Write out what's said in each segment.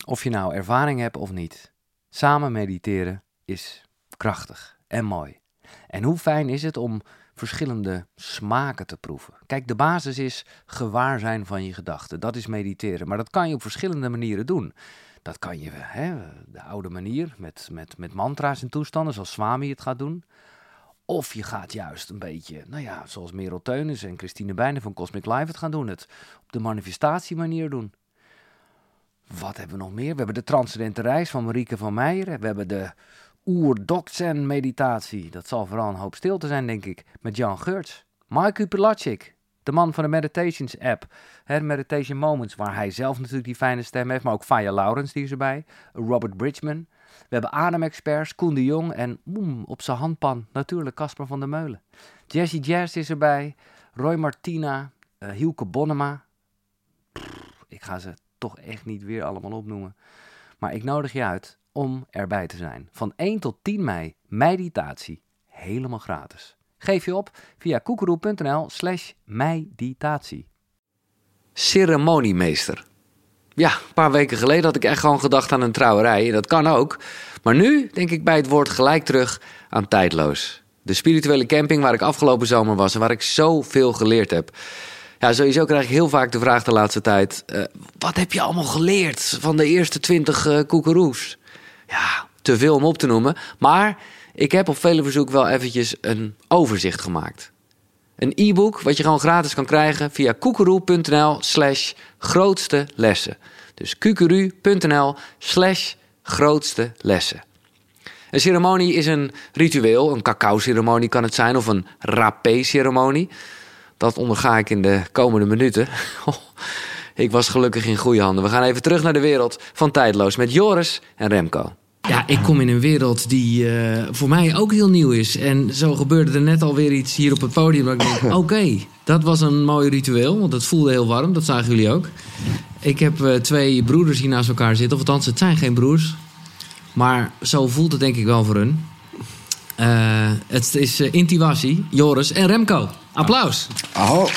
Of je nou ervaring hebt of niet. Samen mediteren is krachtig en mooi. En hoe fijn is het om verschillende smaken te proeven. Kijk, de basis is gewaar zijn van je gedachten. Dat is mediteren. Maar dat kan je op verschillende manieren doen. Dat kan je, de oude manier, met mantra's en toestanden, zoals Swami het gaat doen. Of je gaat juist een beetje, zoals Merel Teunis en Christine Bijnen van Cosmic Life het gaan doen. Het op de manifestatiemanier doen. Wat hebben we nog meer? We hebben de Transcendente Reis van Marieke van Meijeren. We hebben de Oer-Dokzen meditatie. Dat zal vooral een hoop stilte zijn, denk ik. Met Jan Geurts. Mike Pilatschik, de man van de Meditations app. Meditation Moments, waar hij zelf natuurlijk die fijne stem heeft. Maar ook Faya Laurens, die is erbij. Robert Bridgman. We hebben ademexperts, Koen de Jong. En op zijn handpan natuurlijk Casper van der Meulen. Jessie Jazz is erbij. Roy Martina. Hielke Bonnema. Ik ga ze toch echt niet weer allemaal opnoemen. Maar ik nodig je uit om erbij te zijn. Van 1 tot 10 mei, meditatie. Helemaal gratis. Geef je op via koekeroe.nl/meditatie. Ceremoniemeester. Ja, een paar weken geleden had ik echt gewoon gedacht aan een trouwerij. En dat kan ook. Maar nu denk ik bij het woord gelijk terug aan Tijdloos. De spirituele camping waar ik afgelopen zomer was en waar ik zoveel geleerd heb. Ja, sowieso krijg ik heel vaak de vraag de laatste tijd. Wat heb je allemaal geleerd van de eerste 20 koekeroes? Ja, te veel om op te noemen. Maar ik heb op vele verzoek wel eventjes een overzicht gemaakt. Een e-book wat je gewoon gratis kan krijgen via koekeroe.nl/grootste lessen. Dus koekeroe.nl/grootste lessen. Een ceremonie is een ritueel. Een cacao-ceremonie kan het zijn of een rapé-ceremonie. Dat onderga ik in de komende minuten. Ik was gelukkig in goede handen. We gaan even terug naar de wereld van Tijdloos met Joris en Remco. Ja, ik kom in een wereld die voor mij ook heel nieuw is. En zo gebeurde er net alweer iets hier op het podium. Dat ik denk, oké, dat was een mooi ritueel. Want het voelde heel warm, dat zagen jullie ook. Ik heb 2 broeders hier naast elkaar zitten. Of althans, het zijn geen broers. Maar zo voelt het denk ik wel voor hun. Het is Intiwasi, Joris en Remco. Applaus. Aho.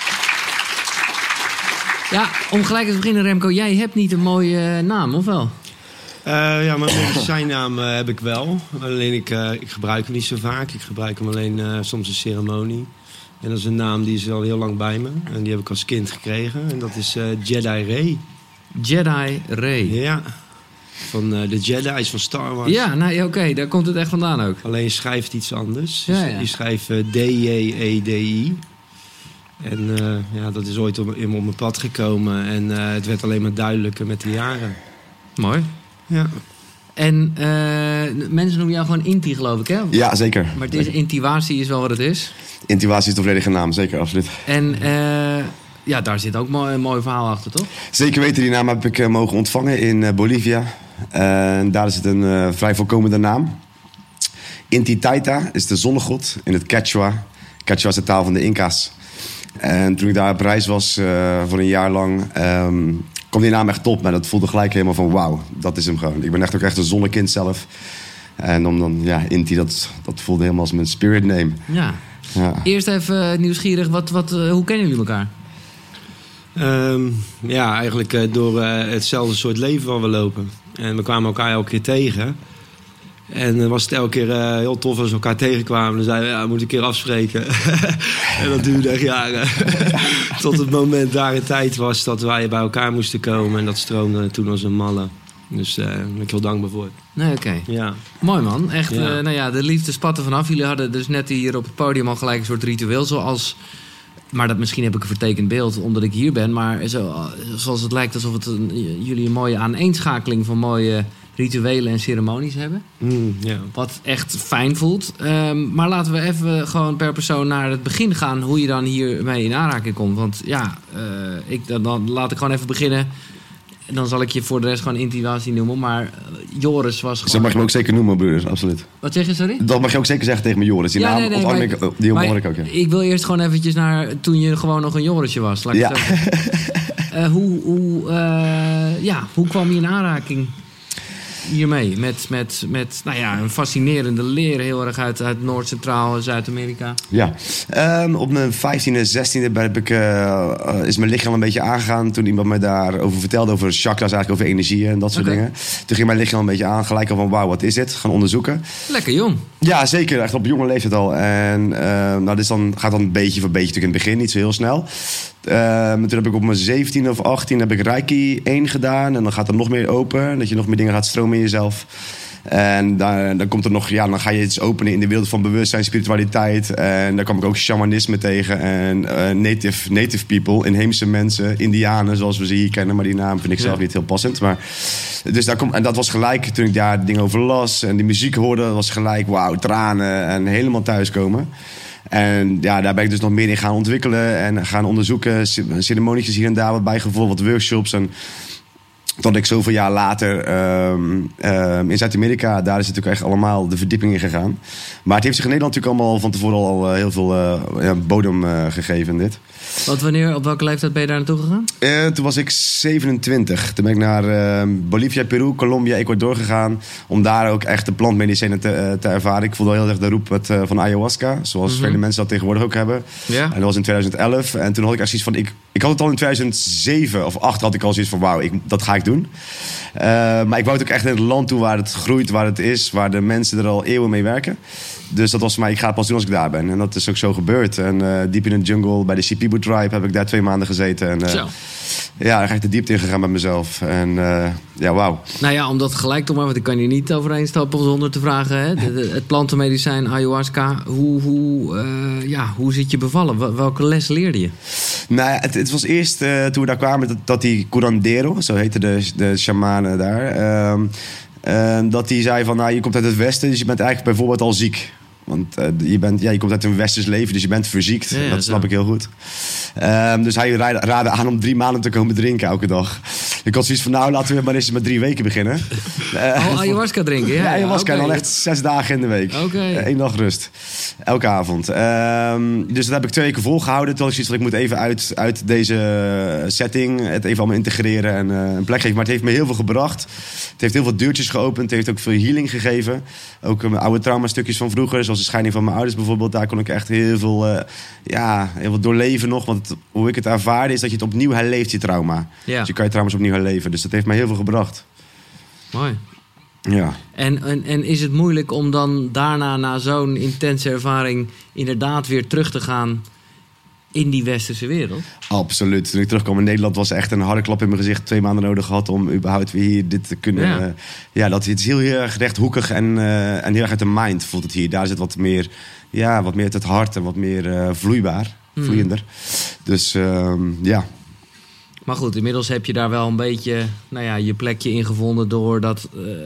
Ja, om gelijk te beginnen, Remco. Jij hebt niet een mooie naam, of wel? Ja, mijn medicijnnaam heb ik wel. Alleen ik gebruik hem niet zo vaak. Ik gebruik hem alleen soms in ceremonie. En dat is een naam die is al heel lang bij me. En die heb ik als kind gekregen. En dat is Jedi Ray. Jedi Ray. Ja. Van de Jedi's van Star Wars. Ja, nou oké, daar komt het echt vandaan ook. Alleen je schrijft iets anders. Ja. Je schrijft D-J-E-D-I. En dat is ooit op mijn pad gekomen. En het werd alleen maar duidelijker met de jaren. Mooi. Ja. En mensen noemen jou gewoon Inti, geloof ik, hè? Ja, zeker. Maar het is, Intiwasi is wel wat het is. Intiwasi is de volledige naam, zeker, absoluut. En daar zit ook een mooi verhaal achter, toch? Zeker weten, die naam heb ik mogen ontvangen in Bolivia. Daar is het een vrij voorkomende naam. Inti Taita is de zonnegod in het Quechua. Quechua is de taal van de Inca's. En toen ik daar op reis was voor een jaar lang, kwam die naam echt top. Maar dat voelde gelijk helemaal van wauw, dat is hem gewoon. Ik ben echt ook echt een zonnekind zelf. En dan Inti, dat voelde helemaal als mijn spirit name. Ja. Eerst even nieuwsgierig, hoe kennen jullie elkaar? Eigenlijk door hetzelfde soort leven waar we lopen. En we kwamen elkaar elke keer tegen. En dan was het elke keer heel tof als we elkaar tegenkwamen. Dan zeiden we, we moeten een keer afspreken. En dat duurde echt jaren. Tot het moment daar in tijd was dat wij bij elkaar moesten komen. En dat stroomde toen als een malle. Dus daar ben ik heel dankbaar voor. Nee, oké. Ja. Mooi man. Echt, de liefde spatte vanaf. Jullie hadden dus net hier op het podium al gelijk een soort ritueel. Maar misschien heb ik een vertekend beeld omdat ik hier ben. Maar zoals het lijkt alsof jullie een mooie aaneenschakeling van mooie rituelen en ceremonies hebben. Wat echt fijn voelt. Maar laten we even gewoon per persoon naar het begin gaan. Hoe je dan hiermee in aanraking komt. Want dan laat ik gewoon even beginnen. En dan zal ik je voor de rest gewoon Intiwasi noemen. Maar Joris was gewoon... Dat mag je me ook zeker noemen, broeders, absoluut. Wat zeg je, sorry? Dat mag je ook zeker zeggen tegen mijn Joris. Die naam ontvang ik ook, ja. Ik wil eerst gewoon eventjes naar toen je gewoon nog een Jorisje was. Laat ik het zo zeggen. Hoe kwam je in aanraking hiermee? Met nou ja, een fascinerende leer, heel erg uit Noord-Centraal Zuid-Amerika. Ja, op mijn 15e, 16e is mijn lichaam een beetje aangegaan. Toen iemand me daarover vertelde, over chakras, eigenlijk over energieën en dat soort dingen. Toen ging mijn lichaam een beetje aan, gelijk al van wauw, wat is dit? Gaan onderzoeken. Lekker jong. Ja, zeker. Echt op jonge leeftijd al. En dit gaat dan beetje voor beetje natuurlijk in het begin, niet zo heel snel. Toen heb ik op mijn 17 of 18 heb ik Reiki 1 gedaan. En dan gaat er nog meer open. Dat je nog meer dingen gaat stromen in jezelf. En dan komt er nog, dan ga je iets openen in de wereld van bewustzijn, spiritualiteit. En daar kwam ik ook shamanisme tegen. En native people, inheemse mensen, Indianen zoals we ze hier kennen. Maar die naam vind ik zelf niet heel passend. Maar, dus en dat was gelijk, toen ik daar dingen over las en die muziek hoorde, was gelijk wauw, tranen en helemaal thuiskomen. En ja, daar ben ik dus nog meer in gaan ontwikkelen en gaan onderzoeken. Ceremonietjes hier en daar, wat bijgevolg, wat workshops. En tot ik zoveel jaar later in Zuid-Amerika, daar is het natuurlijk echt allemaal de verdieping in gegaan. Maar het heeft zich in Nederland natuurlijk allemaal van tevoren al heel veel bodem gegeven, dit. Op welke leeftijd ben je daar naartoe gegaan? Toen was ik 27. Toen ben ik naar Bolivia, Peru, Colombia, Ecuador gegaan. Om daar ook echt de plantmedicijnen te ervaren. Ik voelde heel erg de roep van ayahuasca. Zoals vele mensen dat tegenwoordig ook hebben. Ja. En dat was in 2011. En toen had ik echt zoiets van... Ik had het al in 2007 of 2008 had ik al zoiets van... Wauw, dat ga ik doen. Maar ik wou het ook echt in het land toe waar het groeit, waar het is. Waar de mensen er al eeuwen mee werken. Dus dat was voor mij, ik ga het pas doen als ik daar ben. En dat is ook zo gebeurd. En diep in de jungle, bij de Shipibo Tribe, heb ik daar 2 maanden gezeten. En ja, daar ga ik de diepte in gegaan met mezelf. En ja, wauw. Nou ja, om dat gelijk te maken, want ik kan je niet overheen stappen zonder te vragen. Hè? Het plantenmedicijn ayahuasca, hoe zit je bevallen? Welke les leerde je? Nou ja, het was eerst toen we daar kwamen, dat die curandero, zo heette de shamanen daar. Dat die zei van, nou, je komt uit het westen, dus je bent eigenlijk bijvoorbeeld al ziek. Want je komt uit een westers leven, dus je bent verziekt. Ja, dat snap ik heel goed. Dus hij raadde aan om 3 maanden te komen drinken elke dag. Ik had zoiets van, nou, laten we maar eens met 3 weken beginnen. Ayahuasca drinken? Ja, ayahuasca. Okay. Dan echt 6 dagen in de week. 1 dag rust. Elke avond. Dus dat heb ik 2 weken volgehouden. Toen had ik zoiets van, ik moet even uit deze setting het even allemaal integreren en een plek geven. Maar het heeft me heel veel gebracht. Het heeft heel veel deurtjes geopend. Het heeft ook veel healing gegeven. Ook mijn oude traumastukjes van vroeger, zoals de scheiding van mijn ouders bijvoorbeeld. Daar kon ik echt heel veel doorleven nog. Want hoe ik het ervaarde is dat je het opnieuw herleeft, je trauma. Ja. Dus je kan je trauma's opnieuw herleven. Dus dat heeft mij heel veel gebracht. Mooi. Ja. En is het moeilijk om dan daarna, na zo'n intense ervaring, inderdaad weer terug te gaan in die westerse wereld? Absoluut. Toen ik terugkwam in Nederland was echt een harde klap in mijn gezicht. 2 maanden nodig gehad om überhaupt weer hier dit te kunnen. Het is heel erg rechthoekig en heel erg uit de mind voelt het hier. Daar zit wat meer uit het hart en wat meer vloeiender. Dus ja. Maar goed, inmiddels heb je daar wel een beetje je plekje in gevonden door dat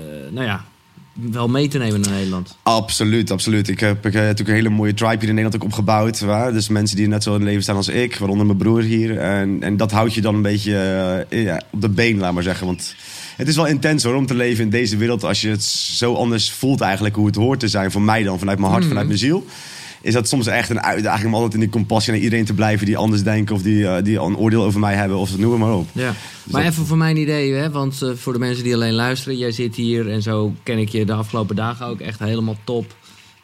wel mee te nemen naar Nederland. Absoluut. Ik heb natuurlijk een hele mooie tribe hier in Nederland ook opgebouwd. Waar? Dus mensen die net zo in het leven staan als ik, waaronder mijn broer hier. En dat houdt je dan een beetje op de been, laat maar zeggen. Want het is wel intens hoor, om te leven in deze wereld als je het zo anders voelt eigenlijk hoe het hoort te zijn. Voor mij dan, vanuit mijn hart, vanuit mijn ziel. Is dat soms echt een uitdaging om altijd in die compassie naar iedereen te blijven die anders denken of die een oordeel over mij hebben of noem maar op. Ja. Dus maar even voor mijn idee, hè, want voor de mensen die alleen luisteren, jij zit hier en zo ken ik je de afgelopen dagen ook echt helemaal top.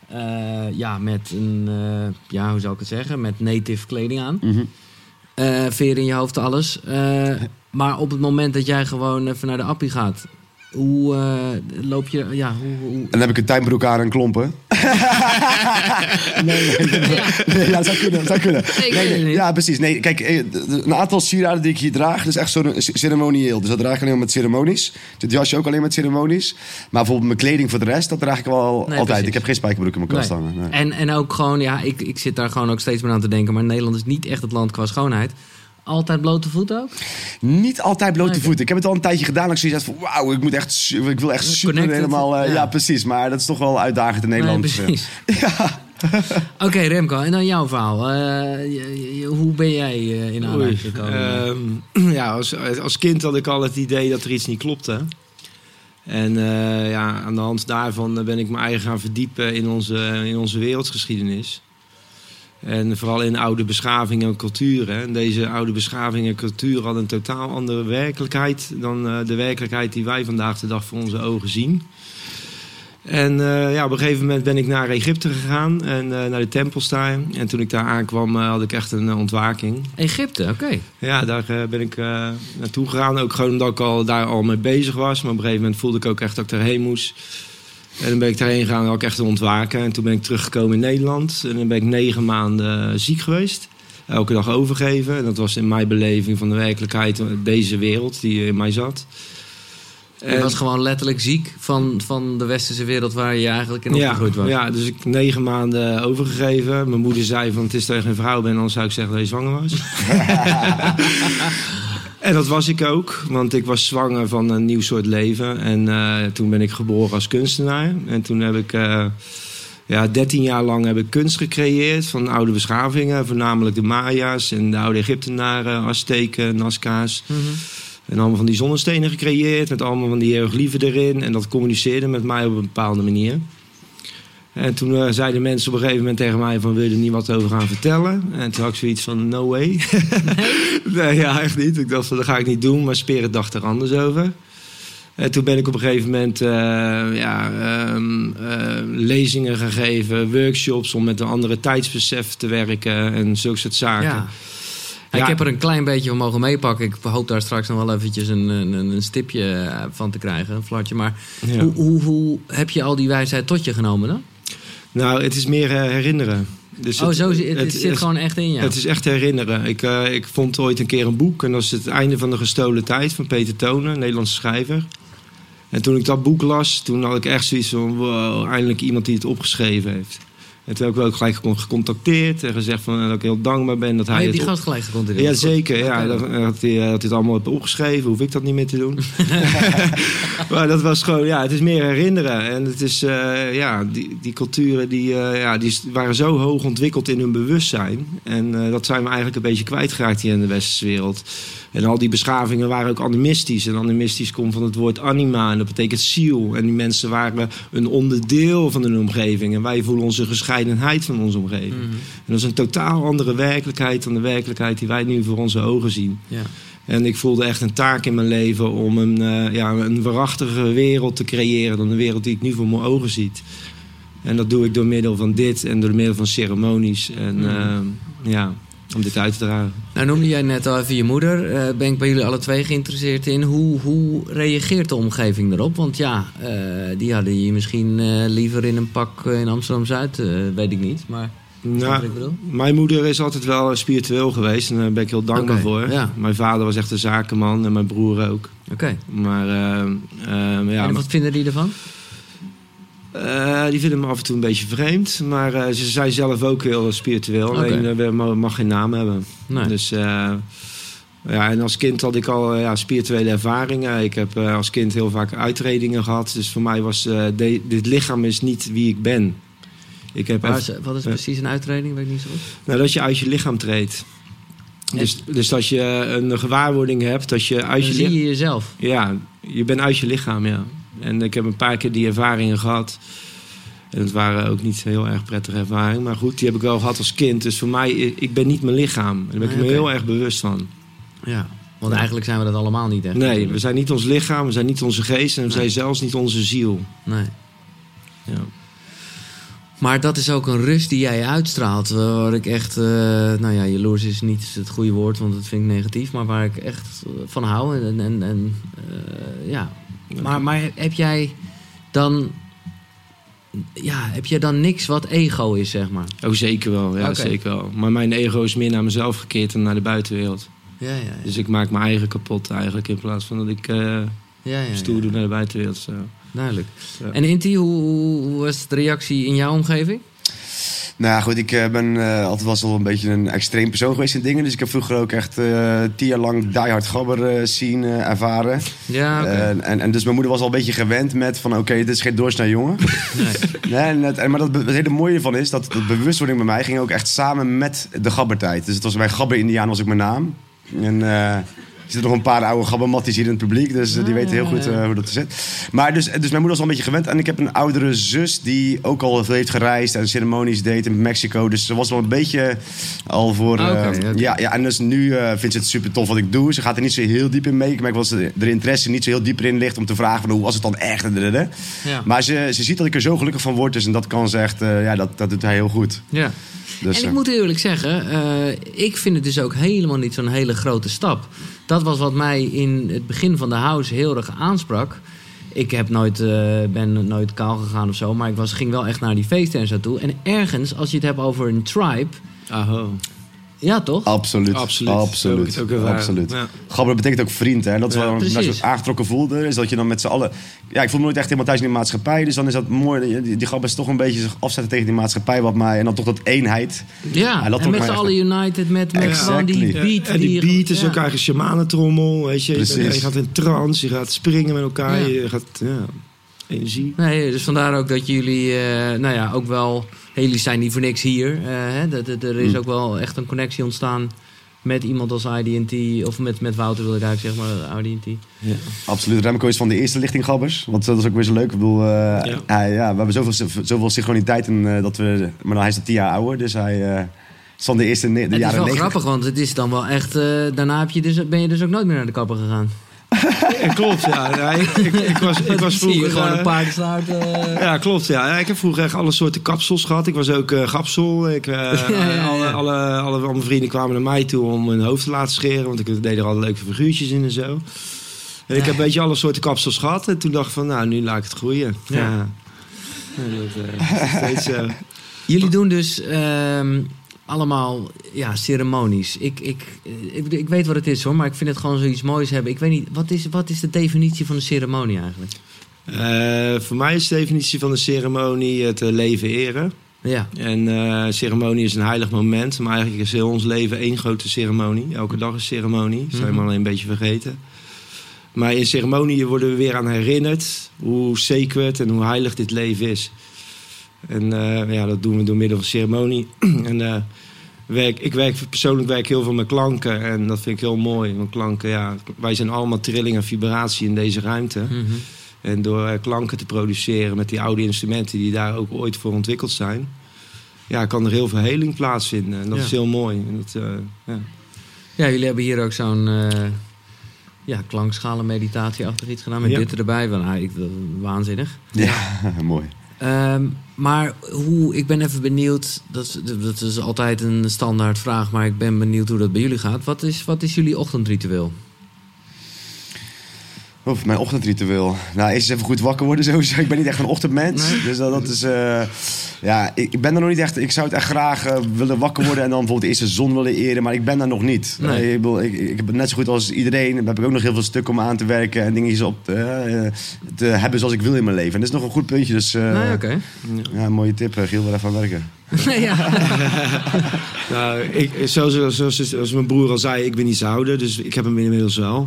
Met een, hoe zou ik het zeggen, met native kleding aan. Mm-hmm. Veer in je hoofd, alles. Maar op het moment dat jij gewoon even naar de appie gaat, hoe loop je... En dan heb ik een tuinbroek aan en klompen. Nee, dat zou kunnen. Nee, ja, precies. Nee, kijk, een aantal sieraden die ik hier draag, dat is echt zo ceremonieel. Dus dat draag ik alleen maar met ceremonies. Dit jasje ook alleen met ceremonies. Maar bijvoorbeeld mijn kleding voor de rest, dat draag ik wel altijd. Precies. Ik heb geen spijkerbroek in mijn kast hangen. Nee. En ook gewoon, ik zit daar gewoon ook steeds meer aan te denken, maar Nederland is niet echt het land qua schoonheid. Altijd blote voet ook? Niet altijd blote voet. Ik heb het al een tijdje gedaan. Dat ik zoiets had van, wauw, ik wil echt super helemaal... Ja, precies. Maar dat is toch wel uitdagend in Nederland. Nee, precies. Oké, Remco. En dan jouw verhaal. Hoe ben jij in aanraking gekomen? Als kind had ik al het idee dat er iets niet klopte. En aan de hand daarvan ben ik me eigen gaan verdiepen in onze wereldgeschiedenis. En vooral in oude beschavingen en culturen. En deze oude beschavingen en culturen hadden een totaal andere werkelijkheid dan de werkelijkheid die wij vandaag de dag voor onze ogen zien. En op een gegeven moment ben ik naar Egypte gegaan en naar de tempels daar. En toen ik daar aankwam had ik echt een ontwaking. Egypte, oké. Ja, daar ben ik naartoe gegaan. Ook gewoon omdat ik daar al mee bezig was. Maar op een gegeven moment voelde ik ook echt dat ik erheen moest. En dan ben ik daarheen gegaan en had ik echt een ontwaken. En toen ben ik teruggekomen in Nederland. En dan ben ik 9 maanden ziek geweest. Elke dag overgeven. En dat was in mijn beleving van de werkelijkheid deze wereld die in mij zat. Je was gewoon letterlijk ziek van de westerse wereld waar je eigenlijk in opgegroeid was. Ja, dus ik 9 maanden overgegeven. Mijn moeder zei van het is dat je geen vrouw bent, anders zou ik zeggen dat je zwanger was. En dat was ik ook, want ik was zwanger van een nieuw soort leven. En toen ben ik geboren als kunstenaar. En toen heb ik 13 jaar lang heb ik kunst gecreëerd van oude beschavingen. Voornamelijk de Maya's en de oude Egyptenaren, Azteken, Nazca's. Mm-hmm. En allemaal van die zonnestenen gecreëerd met allemaal van die hieroglyphen erin. En dat communiceerde met mij op een bepaalde manier. En toen zeiden mensen op een gegeven moment tegen mij van wil je er niet wat over gaan vertellen? En toen had ik zoiets van no way. Nee, ja, echt niet. Ik dacht van dat ga ik niet doen, maar Spirit dacht er anders over. En toen ben ik op een gegeven moment lezingen gaan geven, workshops om met een andere tijdsbesef te werken en zulke soort zaken. Ja. Ik heb er een klein beetje van mogen meepakken. Ik hoop daar straks nog wel eventjes een stipje van te krijgen, een flartje. Maar hoe heb je al die wijsheid tot je genomen dan? Nou, het is meer herinneren. Dus het zit gewoon echt in je. Het is echt herinneren. Ik vond ooit een keer een boek. En dat is Het Einde van de Gestolen Tijd van Peter Tonen, een Nederlandse schrijver. En toen ik dat boek las, toen had ik echt zoiets van wow, eindelijk iemand die het opgeschreven heeft. En toen heb ik ook gelijk gecontacteerd en gezegd van, dat ik heel dankbaar ben dat hij je het... die gast gelijk gecontacteerd? Ja, zeker. Ja, dat hij het allemaal heeft opgeschreven. Hoef ik dat niet meer te doen. Maar dat was gewoon, het is meer herinneren. En het is, die culturen die waren zo hoog ontwikkeld in hun bewustzijn. En dat zijn we eigenlijk een beetje kwijtgeraakt hier in de westerse wereld. En al die beschavingen waren ook animistisch. En animistisch komt van het woord anima. En dat betekent ziel. En die mensen waren een onderdeel van hun omgeving. En wij voelen onze gescheidenheid van onze omgeving. Mm-hmm. En dat is een totaal andere werkelijkheid dan de werkelijkheid die wij nu voor onze ogen zien. Ja. En ik voelde echt een taak in mijn leven om een waarachtige wereld te creëren dan de wereld die ik nu voor mijn ogen zie. En dat doe ik door middel van dit en door middel van ceremonies. En om dit uit te dragen. Nou noemde jij net al even je moeder. Ben ik bij jullie alle twee geïnteresseerd in. Hoe reageert de omgeving erop? Want die hadden je misschien liever in een pak in Amsterdam-Zuid. Weet ik niet, maar... Nou, mijn moeder is altijd wel spiritueel geweest. En daar ben ik heel dankbaar voor. Ja. Mijn vader was echt een zakenman en mijn broer ook. Oké. Maar en wat vinden die ervan? Die vinden me af en toe een beetje vreemd. Maar ze zijn zelf ook heel spiritueel. Alleen mag geen naam hebben. Nee. Dus en als kind had ik al spirituele ervaringen. Ik heb als kind heel vaak uitredingen gehad. Dus voor mij was dit lichaam is niet wie ik ben. Wat is precies een uitreding? Weet ik niet zo goed. Nou, dat je uit je lichaam treedt. Dus als je een gewaarwording hebt... dat je uit dan zie je jezelf. Ja, je bent uit je lichaam, ja. En ik heb een paar keer die ervaringen gehad. En het waren ook niet heel erg prettige ervaringen. Maar goed, die heb ik wel gehad als kind. Dus voor mij, ik ben niet mijn lichaam. En daar ben ik me heel erg bewust van. Ja, want eigenlijk zijn we dat allemaal niet echt. Nee, we zijn niet ons lichaam, we zijn niet onze geest... en we zijn zelfs niet onze ziel. Nee. Ja. Maar dat is ook een rust die jij uitstraalt. Waar ik echt... jaloers is niet het goede woord, want dat vind ik negatief. Maar waar ik echt van hou. Maar heb jij dan... heb jij dan niks wat ego is, zeg maar? Oh, zeker wel. Ja, zeker wel. Maar mijn ego is meer naar mezelf gekeerd dan naar de buitenwereld. Ja. Dus ik maak mijn eigen kapot eigenlijk... in plaats van dat ik stoer doe naar de buitenwereld. Zo. Duidelijk. Ja. En Inti, hoe was de reactie in jouw omgeving? Nou goed, ik ben altijd wel zo een beetje een extreem persoon geweest in dingen. Dus ik heb vroeger ook echt 10 jaar lang Die Hard Gabber zien ervaren. Ja, en dus mijn moeder was al een beetje gewend met van dit is geen doorsnee jongen. Nee. Maar het hele mooie ervan is dat de bewustwording bij mij ging ook echt samen met de gabbertijd. Dus het was bij Gabber Indiaan was ook mijn naam. En zitten nog een paar oude gabbermatties hier in het publiek. Dus die weten heel goed hoe dat zit. Maar dus mijn moeder was al een beetje gewend. En ik heb een oudere zus die ook al veel heeft gereisd en ceremonies deed in Mexico. Dus ze was wel een beetje al voor... Okay. Ja, en dus nu vindt ze het super tof wat ik doe. Ze gaat er niet zo heel diep in mee. Ik merk wel dat de interesse niet zo heel diep in ligt om te vragen van hoe was het dan echt. Ja. Maar ze ziet dat ik er zo gelukkig van word. Dus en dat kan ze echt, dat doet hij heel goed. Ja. Dus, en ik moet eerlijk zeggen, ik vind het dus ook helemaal niet zo'n hele grote stap. Dat was wat mij in het begin van de house heel erg aansprak. Ik ben nooit kaal gegaan of zo, maar ik ging wel echt naar die feesten en zo toe. En ergens, als je het hebt over een tribe... Ja, toch? Absoluut. Ja. Gabber betekent ook vriend. Hè? En dat is waarom ik me zo aangetrokken voelde. Is dat je dan met z'n allen... Ja, ik voel me nooit echt helemaal thuis in die maatschappij. Dus dan is dat mooi. Die Gabber is toch een beetje zich afzetten tegen die maatschappij. Wat mij, en dan toch dat eenheid. Ja, en met z'n allen united. Met gewoon die beat. En die beat is ook eigen shamanentrommel. Weet je. Je gaat in trance. Je gaat springen met elkaar. Je gaat... energie. Nee, dus vandaar ook dat jullie ook wel... Jullie zijn niet voor niks hier. Er is ook wel echt een connectie ontstaan met iemand als ID&T. Of met Wouter wil ik eigenlijk zeggen, maar ID&T. Ja. Absoluut. Remco is van de eerste lichting Gabbers. Want dat is ook weer zo leuk. Ik bedoel, we hebben zoveel synchroniteit. Maar dan hij is al 10 jaar ouder. Dus hij is van de eerste jaren 90. Het is wel grappig, want het is dan wel echt... daarna ben je dus ook nooit meer naar de kapper gegaan. Klopt, ja. Ik was vroeger... gewoon een paardenstaart. Ja, klopt, ja. Ik heb vroeger echt alle soorten kapsels gehad. Ik was ook gapsel. Alle mijn vrienden kwamen naar mij toe om hun hoofd te laten scheren. Want ik deed er al leuke figuurtjes in en zo. En ik heb een beetje alle soorten kapsels gehad. En toen dacht ik van, nu laat ik het groeien. Ja. Dat is steeds zo. Jullie doen dus... allemaal ceremonies. Ik weet wat het is hoor, maar ik vind het gewoon zoiets moois hebben. Ik weet niet, wat is de definitie van een ceremonie eigenlijk? Voor mij is de definitie van een ceremonie het leven eren. Ja. En ceremonie is een heilig moment, maar eigenlijk is heel ons leven één grote ceremonie. Elke dag is ceremonie, dat zijn we alleen een beetje vergeten. Maar in ceremonieën worden we weer aan herinnerd hoe sacred en hoe heilig dit leven is. En dat doen we door middel van ceremonie. En persoonlijk werk heel veel met klanken. En dat vind ik heel mooi. Want klanken, wij zijn allemaal trilling en vibratie in deze ruimte. Mm-hmm. En door klanken te produceren met die oude instrumenten die daar ook ooit voor ontwikkeld zijn, kan er heel veel heling plaatsvinden. En dat is heel mooi. En dat, jullie hebben hier ook zo'n klankschalen meditatie-achtig iets gedaan met dit erbij. Waanzinnig. Ja, mooi. Maar ik ben even benieuwd, dat is altijd een standaard vraag, maar ik ben benieuwd hoe dat bij jullie gaat. Wat is jullie ochtendritueel? Mijn ochtendritueel. Eerst eens even goed wakker worden sowieso. Ik ben niet echt een ochtendmens. Nee. Dus dat is... ik ben er nog niet echt... Ik zou het echt graag willen wakker worden en dan bijvoorbeeld eerst de zon willen eren. Maar ik ben daar nog niet. Nee. Ik heb het net zo goed als iedereen. Dan heb ik ook nog heel veel stukken om aan te werken en dingetjes op te hebben zoals ik wil in mijn leven. En dat is nog een goed puntje. Dus mooie tip. Giel, weer even aan werken. Zoals mijn broer al zei, ik ben niet zo ouder, dus ik heb hem inmiddels wel.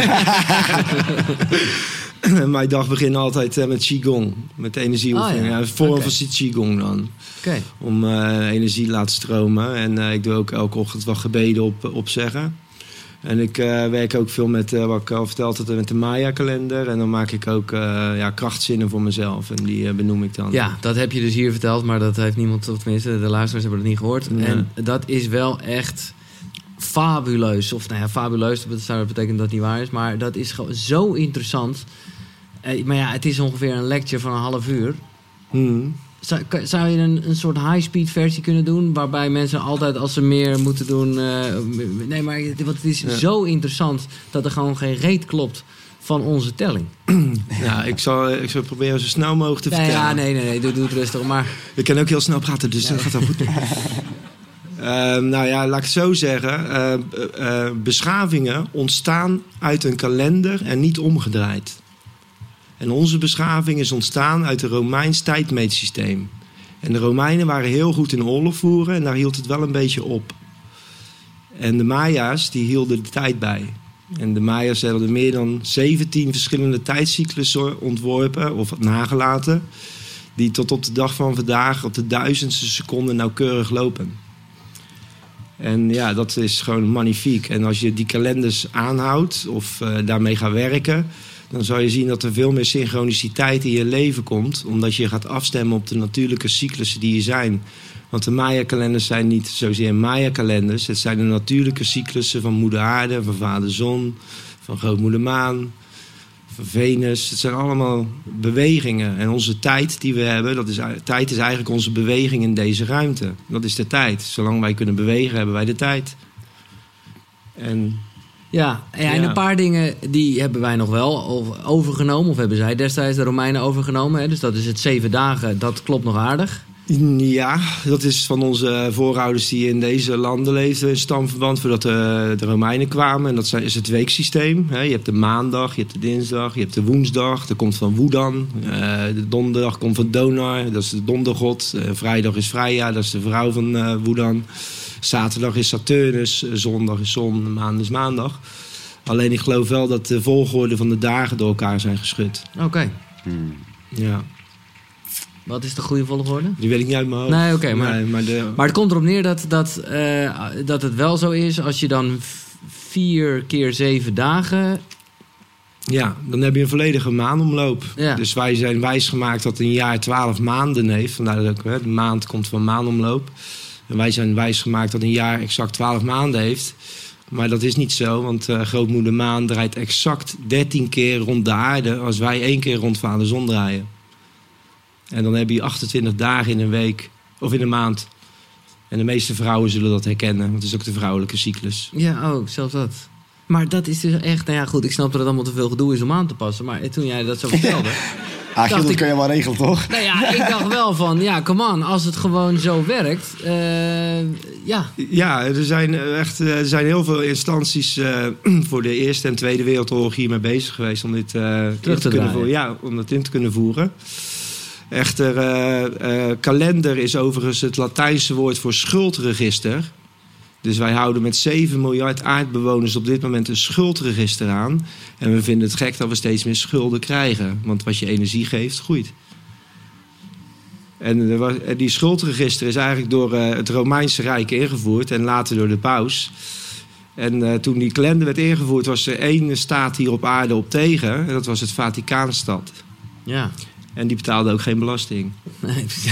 Mijn dag begint altijd met Qigong, met energieoefening. Een vorm van Qigong dan. Okay. Om energie te laten stromen. En ik doe ook elke ochtend wat gebeden opzeggen. En ik werk ook veel met, wat ik al verteld had, met de Maya-kalender. En dan maak ik ook krachtzinnen voor mezelf. En die benoem ik dan. Ja, dat heb je dus hier verteld, maar dat heeft niemand, of tenminste, de luisteraars hebben het niet gehoord. Ja. En dat is wel echt fabuleus. Of fabuleus, dat betekent dat het niet waar is. Maar dat is gewoon zo interessant. Maar het is ongeveer een lecture van een half uur. Zou je een soort high-speed versie kunnen doen, waarbij mensen altijd als ze meer moeten doen... want het is zo interessant dat er gewoon geen reet klopt van onze telling. Ik zal proberen zo snel mogelijk te vertellen. Nee, doe het rustig. Maar... Ik kan ook heel snel praten, dus dat gaat wel goed. Laat ik het zo zeggen. Beschavingen ontstaan uit een kalender en niet omgedraaid. En onze beschaving is ontstaan uit een Romeins tijdmeetsysteem. En de Romeinen waren heel goed in oorlog voeren en daar hield het wel een beetje op. En de Maya's die hielden de tijd bij. En de Maya's hadden meer dan 17 verschillende tijdcyclussen ontworpen of nagelaten, die tot op de dag van vandaag op de 1000ste seconde nauwkeurig lopen. En ja, dat is gewoon magnifiek. En als je die kalenders aanhoudt of daarmee gaat werken, dan zal je zien dat er veel meer synchroniciteit in je leven komt, omdat je gaat afstemmen op de natuurlijke cyclussen die er zijn. Want de Maya-kalenders zijn niet zozeer Maya-kalenders. Het zijn de natuurlijke cyclussen van Moeder Aarde, van Vader Zon, van Grootmoeder Maan, van Venus. Het zijn allemaal bewegingen. En onze tijd die we hebben, tijd is eigenlijk onze beweging in deze ruimte. Dat is de tijd. Zolang wij kunnen bewegen, hebben wij de tijd. En en een paar dingen die hebben wij nog wel overgenomen. Of hebben zij destijds de Romeinen overgenomen. Hè? Dus dat is het 7 dagen. Dat klopt nog aardig. Ja, dat is van onze voorouders die in deze landen leefden in stamverband voordat de Romeinen kwamen. En dat is het weeksysteem. Je hebt de maandag, je hebt de dinsdag, je hebt de woensdag. Dat komt van Woedan. De donderdag komt van Donar, dat is de dondergod. Vrijdag is Freya, dat is de vrouw van Woedan. Zaterdag is Saturnus, zondag is zon, maan is maandag. Alleen ik geloof wel dat de volgorde van de dagen door elkaar zijn geschud. Oké. Ja. Wat is de goede volgorde? Die weet ik niet uit mijn hoofd. Nee, oké. Maar het komt erop neer dat het wel zo is als je dan 4 keer 7 dagen... Ja, dan heb je een volledige maanomloop. Ja. Dus wij zijn wijsgemaakt dat een jaar 12 maanden heeft. Vandaar dat ook, de maand komt van maanomloop. En wij zijn wijsgemaakt dat een jaar exact 12 maanden heeft. Maar dat is niet zo, want Grootmoeder Maan draait exact 13 keer rond de aarde als wij 1 keer rond Vader Zon draaien. En dan heb je 28 dagen in een week of in een maand. En de meeste vrouwen zullen dat herkennen, want het is ook de vrouwelijke cyclus. Ja, zelfs dat. Maar dat is dus echt... Nou ja, goed, ik snap dat het allemaal te veel gedoe is om aan te passen. Maar toen jij dat zo vertelde... Dat kan je wel regelen, toch? Nou ja, ik dacht wel van... Ja, come on, als het gewoon zo werkt... Ja, er zijn heel veel instanties... voor de Eerste en Tweede Wereldoorlog hiermee bezig geweest... om dit in te kunnen voeren. Echter, kalender is overigens het Latijnse woord voor schuldregister. Dus wij houden met 7 miljard aardbewoners op dit moment een schuldregister aan. En we vinden het gek dat we steeds meer schulden krijgen. Want wat je energie geeft, groeit. En die schuldregister is eigenlijk door het Romeinse Rijk ingevoerd en later door de paus. En toen die kalender werd ingevoerd was er 1 staat hier op aarde op tegen. En dat was het Vaticaanstad. Ja. En die betaalde ook geen belasting. Nee, precies.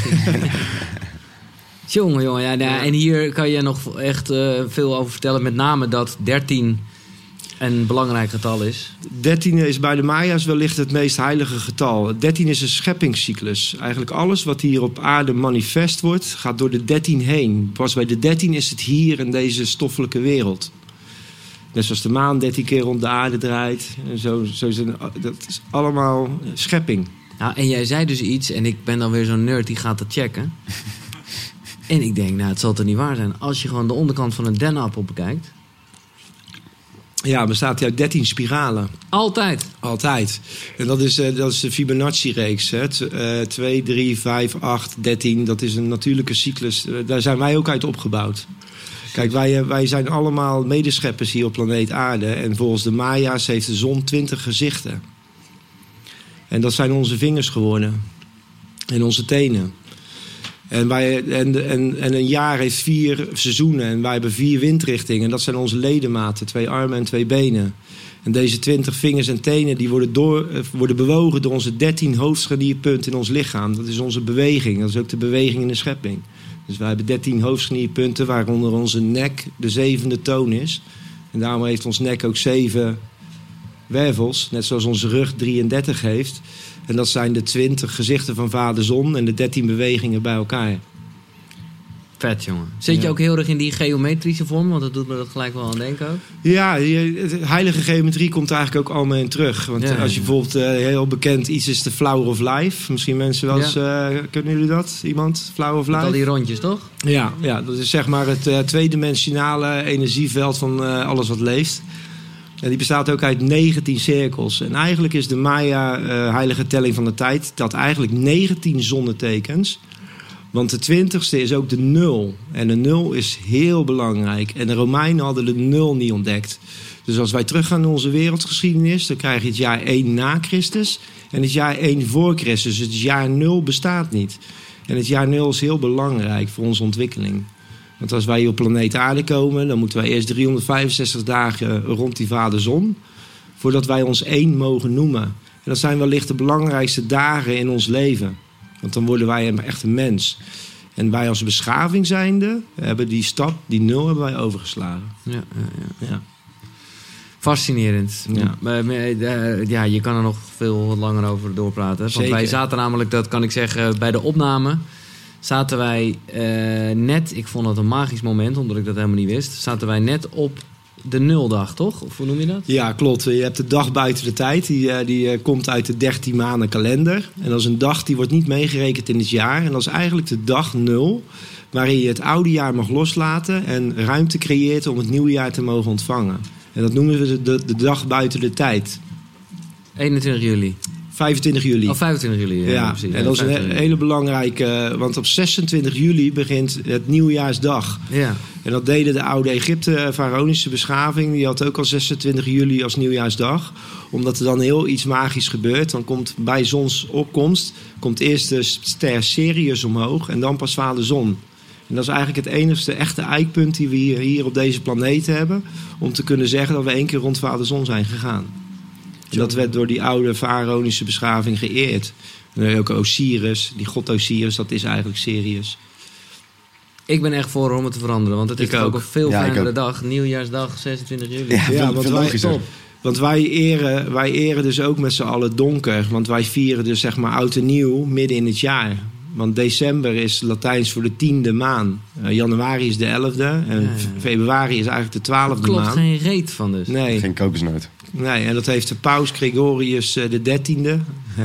Jongen. Ja. En hier kan je nog echt veel over vertellen. Met name dat 13 een belangrijk getal is. 13 is bij de Maya's wellicht het meest heilige getal. 13 is een scheppingscyclus. Eigenlijk alles wat hier op aarde manifest wordt, gaat door de 13 heen. Pas bij de 13 is het hier in deze stoffelijke wereld. Net zoals de maan 13 keer rond de aarde draait. En zo dat is allemaal schepping. Nou, en jij zei dus iets, en ik ben dan weer zo'n nerd die gaat dat checken. En ik denk, het zal toch niet waar zijn. Als je gewoon de onderkant van een dennenappel bekijkt. Ja, bestaat hij uit 13 spiralen. Altijd? Altijd. En dat is de Fibonacci-reeks. 2, 3, 5, 8, 13. Dat is een natuurlijke cyclus. Daar zijn wij ook uit opgebouwd. Kijk, wij zijn allemaal medescheppers hier op planeet Aarde. En volgens de Maya's heeft de zon 20 gezichten. En dat zijn onze vingers geworden. En onze tenen. En een jaar heeft 4 seizoenen. En wij hebben 4 windrichtingen. En dat zijn onze ledematen. 2 armen en 2 benen. En deze 20 vingers en tenen die worden bewogen door onze 13 hoofdscharnierpunten in ons lichaam. Dat is onze beweging. Dat is ook de beweging in de schepping. Dus wij hebben 13 hoofdscharnierpunten, waaronder onze nek de 7e toon is. En daarom heeft ons nek ook 7 wervels. Net zoals onze rug 33 heeft. En dat zijn de 20 gezichten van Vader Zon en de 13 bewegingen bij elkaar. Vet, jongen. Zit je ook heel erg in die geometrische vorm? Want dat doet me dat gelijk wel aan denken ook. Ja, heilige geometrie komt eigenlijk ook allemaal in terug. Want als je bijvoorbeeld heel bekend iets is de Flower of Life. Misschien mensen wel eens... kunnen jullie dat? Iemand? Flower of Life? Met al die rondjes, toch? Ja, dat is zeg maar het tweedimensionale energieveld van alles wat leeft. En die bestaat ook uit 19 cirkels. En eigenlijk is de Maya heilige telling van de tijd... dat eigenlijk 19 zonnetekens... Want de 20ste is ook de 0. En de 0 is heel belangrijk. En de Romeinen hadden de 0 niet ontdekt. Dus als wij teruggaan naar onze wereldgeschiedenis... dan krijg je het jaar 1 na Christus en het jaar 1 voor Christus. Dus het jaar 0 bestaat niet. En het jaar 0 is heel belangrijk voor onze ontwikkeling. Want als wij hier op planeet Aarde komen, dan moeten wij eerst 365 dagen rond die vader zon, voordat wij ons één mogen noemen. En dat zijn wellicht de belangrijkste dagen in ons leven. Want dan worden wij echt een mens. En wij als beschaving zijnde hebben die stap, die 0 hebben wij overgeslagen. Ja. Fascinerend. Ja. Je kan er nog veel langer over doorpraten. Want Zeker. wij zaten namelijk, dat kan ik zeggen, bij de opname zaten wij net, ik vond het een magisch moment, omdat ik dat helemaal niet wist, zaten wij net op de 0-dag, toch? Of hoe noem je dat? Ja, klopt. Je hebt de dag buiten de tijd. Die komt uit de 13 maanden kalender. En dat is een dag die wordt niet meegerekend in het jaar. En dat is eigenlijk de dag 0, waarin je het oude jaar mag loslaten en ruimte creëert om het nieuwe jaar te mogen ontvangen. En dat noemen we de dag buiten de tijd. 21 juli. 25 juli. Oh, 25 juli. Ja, precies. En dat is een hele belangrijke, want op 26 juli begint het nieuwjaarsdag. Ja. En dat deden de oude Egypte, faraonische beschaving. Die had ook al 26 juli als nieuwjaarsdag. Omdat er dan heel iets magisch gebeurt. Dan komt bij zonsopkomst komt eerst de ster Sirius omhoog en dan pas vader zon. En dat is eigenlijk het enigste echte eikpunt die we hier op deze planeet hebben, om te kunnen zeggen dat we 1 keer rond vader zon zijn gegaan. En dat werd door die oude faraonische beschaving geëerd. En dan heb je ook Osiris, die god Osiris, dat is eigenlijk Sirius. Ik ben echt voor om het te veranderen, want het is Ik ook. ook een veel Ja, ik fijnere ook. dag. Nieuwjaarsdag, 26 juli. Ja, veel want logischer. top. Want wij eren dus ook met z'n allen donker. Want wij vieren dus zeg maar oud en nieuw midden in het jaar. Want december is Latijns voor de 10e maan. Januari is de 11e. En februari is eigenlijk de 12e Klopt maan. geen reet van dus. Nee. Geen kokosnoot. Nee, en dat heeft de paus Gregorius de 13e.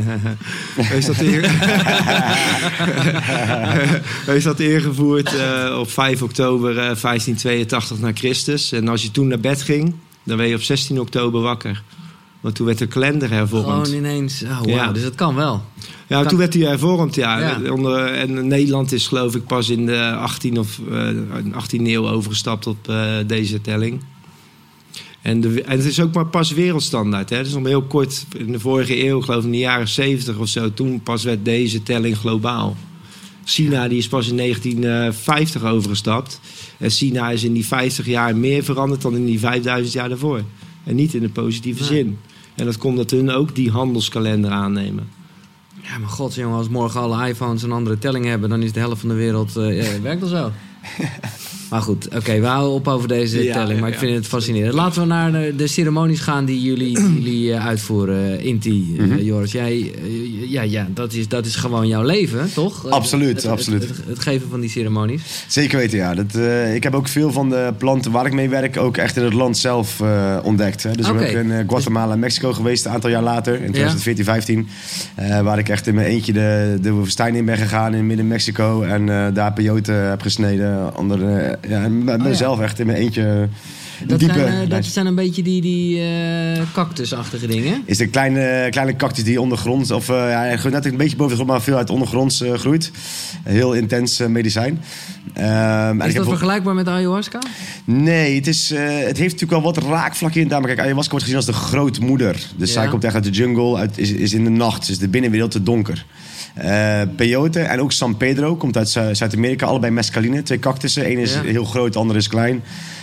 Heeft dat ingevoerd op 5 oktober 1582 na Christus. En als je toen naar bed ging, dan werd je op 16 oktober wakker. Want toen werd de kalender hervormd. Gewoon ineens. Oh, wow. Ja. Dus dat kan wel. Ja, toen werd hij hervormd, ja. Ja. En Nederland is geloof ik pas in de 18e eeuw overgestapt op deze telling. En het is ook maar pas wereldstandaard. Hè? Dus nog maar heel kort in de vorige eeuw, geloof ik in de jaren 70 of zo, toen pas werd deze telling globaal. China die is pas in 1950 overgestapt. En China is in die 50 jaar meer veranderd dan in die 5000 jaar daarvoor. En niet in de positieve zin. En dat komt dat hun ook die handelskalender aannemen. Ja, maar god, jongen, als morgen alle iPhones een andere telling hebben, dan is de helft van de wereld. Werkt dat zo? Maar goed, oké, we houden op over deze telling. Maar ik vind het fascinerend. Laten we naar de ceremonies gaan die jullie uitvoeren, Inti, Joris. Jij, dat is gewoon jouw leven, toch? Absoluut, Het geven van die ceremonies. Zeker weten, ja. Ik heb ook veel van de planten waar ik mee werk ook echt in het land zelf ontdekt. Hè. Dus ik ben ook in Guatemala en Mexico geweest een aantal jaar later, in 2014, 15. Waar ik echt in mijn eentje de woestijn in ben gegaan in midden Mexico. En daar peyote heb gesneden onder... met mezelf echt in mijn eentje. Dat zijn een beetje die cactusachtige dingen. Is de kleine cactus die ondergrond, of hij groeit net een beetje boven de grond, maar veel uit ondergronds groeit. Heel intens medicijn. Is dat vergelijkbaar met ayahuasca? Nee, het heeft natuurlijk wel wat raakvlakken in. Maar kijk, ayahuasca wordt gezien als de grootmoeder. Dus zij komt echt uit de jungle, is in de nacht, is de binnenwereld te donker. Peyote en ook San Pedro komt uit Zuid-Amerika. Allebei mescaline, 2 cactussen. Eén is heel groot, de andere is klein.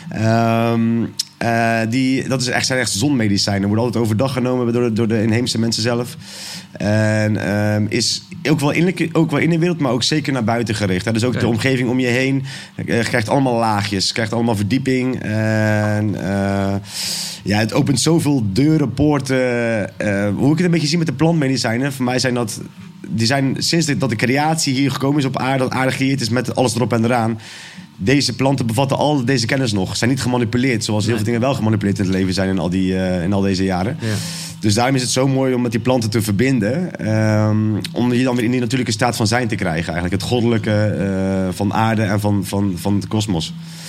Zijn echt zonmedicijnen. Worden altijd overdag genomen door de inheemse mensen zelf. En is ook wel in de wereld, maar ook zeker naar buiten gericht. Hè. Dus ook de omgeving om je heen krijgt allemaal laagjes. Krijgt allemaal verdieping. En het opent zoveel deuren, poorten. Hoe ik het een beetje zie met de plantmedicijnen. Voor mij zijn dat... Die zijn sinds dat de creatie hier gekomen is op aarde, dat aarde gecreëerd is met alles erop en eraan. Deze planten bevatten al deze kennis nog. Zijn niet gemanipuleerd, zoals heel veel dingen wel gemanipuleerd in het leven zijn in al deze jaren. Ja. Dus daarom is het zo mooi om met die planten te verbinden. Om je dan weer in die natuurlijke staat van zijn te krijgen. Eigenlijk het goddelijke van aarde en van de kosmos.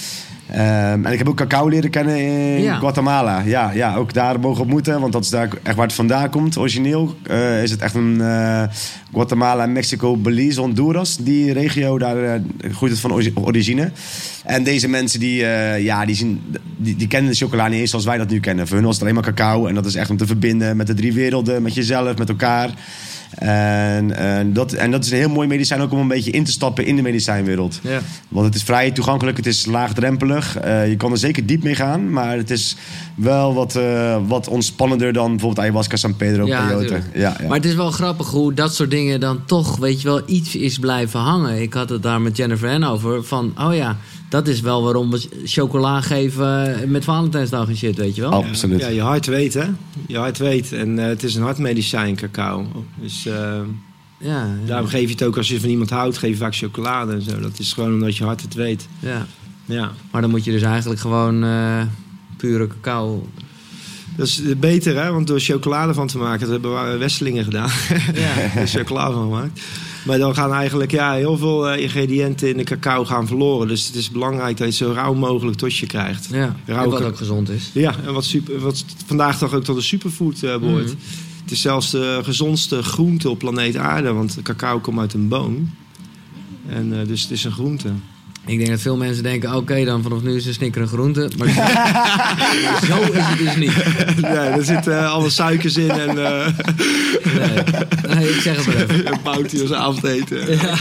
En ik heb ook cacao leren kennen in Guatemala. Ja, ook daar mogen ontmoeten. Want dat is daar echt waar het vandaan komt. Origineel is het echt een Guatemala, Mexico, Belize, Honduras. Die regio, daar groeit het van origine. En deze mensen die kennen de chocola niet eens zoals wij dat nu kennen. Voor hun was het alleen maar cacao. En dat is echt om te verbinden met de 3 werelden. Met jezelf, met elkaar. En dat is een heel mooi medicijn ook om een beetje in te stappen in de medicijnwereld. Ja. Want het is vrij toegankelijk, het is laagdrempelig. Je kan er zeker diep mee gaan, maar het is wel wat ontspannender dan bijvoorbeeld ayahuasca, San Pedro, peyote. Ja. Maar het is wel grappig hoe dat soort dingen dan toch, weet je wel, iets is blijven hangen. Ik had het daar met Jennifer Hen over van, dat is wel waarom we chocola geven met Valentijnsdag en shit, weet je wel? Absoluut. Ja, je hart weet, hè? Je hart weet. En het is een hartmedicijn, cacao. Dus daarom geef je het ook als je van iemand houdt, geef je vaak chocolade en zo. Dat is gewoon omdat je hart het weet. Ja. Maar dan moet je dus eigenlijk gewoon pure cacao... Dat is beter, hè? Want door chocolade van te maken, dat hebben Westelingen gedaan. Ja. Er chocolade van gemaakt. Maar dan gaan eigenlijk heel veel ingrediënten in de cacao gaan verloren. Dus het is belangrijk dat je het zo rauw mogelijk tot je krijgt. Ja, en wat ook gezond is. Ja, en wat vandaag toch ook tot een superfood behoort. Het is zelfs de gezondste groente op planeet Aarde. Want cacao komt uit een boom. En dus het is een groente. Ik denk dat veel mensen denken, oké, dan vanaf nu is een snicker een groente. Maar zo is het dus niet. Nee, er zitten alle suikers in. En, nee, ik zeg het maar even. Een bounty als avondeten. Ja.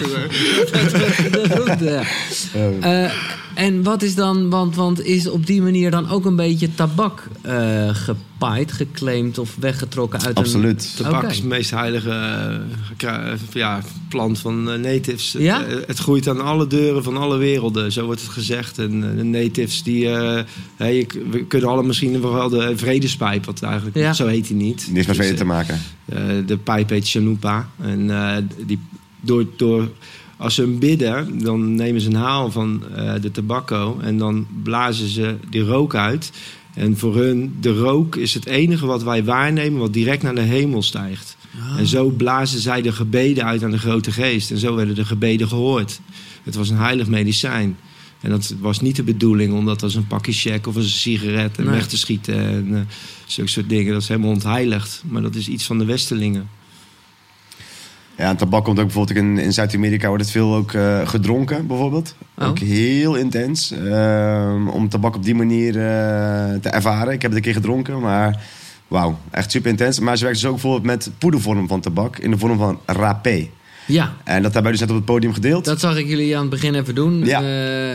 En wat is dan, want is op die manier dan ook een beetje tabak gepaaid, geclaimd of weggetrokken uit Absoluut. Tabak is de meest heilige plant van natives. Ja? Het groeit aan alle deuren van alle werelden, zo wordt het gezegd. En de natives, we kunnen alle misschien wel de vredespijp, wat eigenlijk zo heet hij niet. Niks met vrede te maken. De pijp heet Chanupa. En die als ze hem bidden, dan nemen ze een haal van de tabakko en dan blazen ze die rook uit. En voor hun, de rook is het enige wat wij waarnemen wat direct naar de hemel stijgt. Oh. En zo blazen zij de gebeden uit aan de grote geest. En zo werden de gebeden gehoord. Het was een heilig medicijn. En dat was niet de bedoeling om dat als een pakje check of als een sigaret en weg te schieten. En zulke soort dingen. Dat is helemaal ontheiligd. Maar dat is iets van de Westelingen. Ja, en tabak komt ook bijvoorbeeld in Zuid-Amerika wordt het veel ook gedronken, bijvoorbeeld. Oh. Ook heel intens. Om tabak op die manier te ervaren. Ik heb het een keer gedronken, maar wauw, echt super intens. Maar ze werkt dus ook bijvoorbeeld met poedervorm van tabak in de vorm van rapé. Ja. En dat hebben wij dus net op het podium gedeeld. Dat zag ik jullie aan het begin even doen. Ja.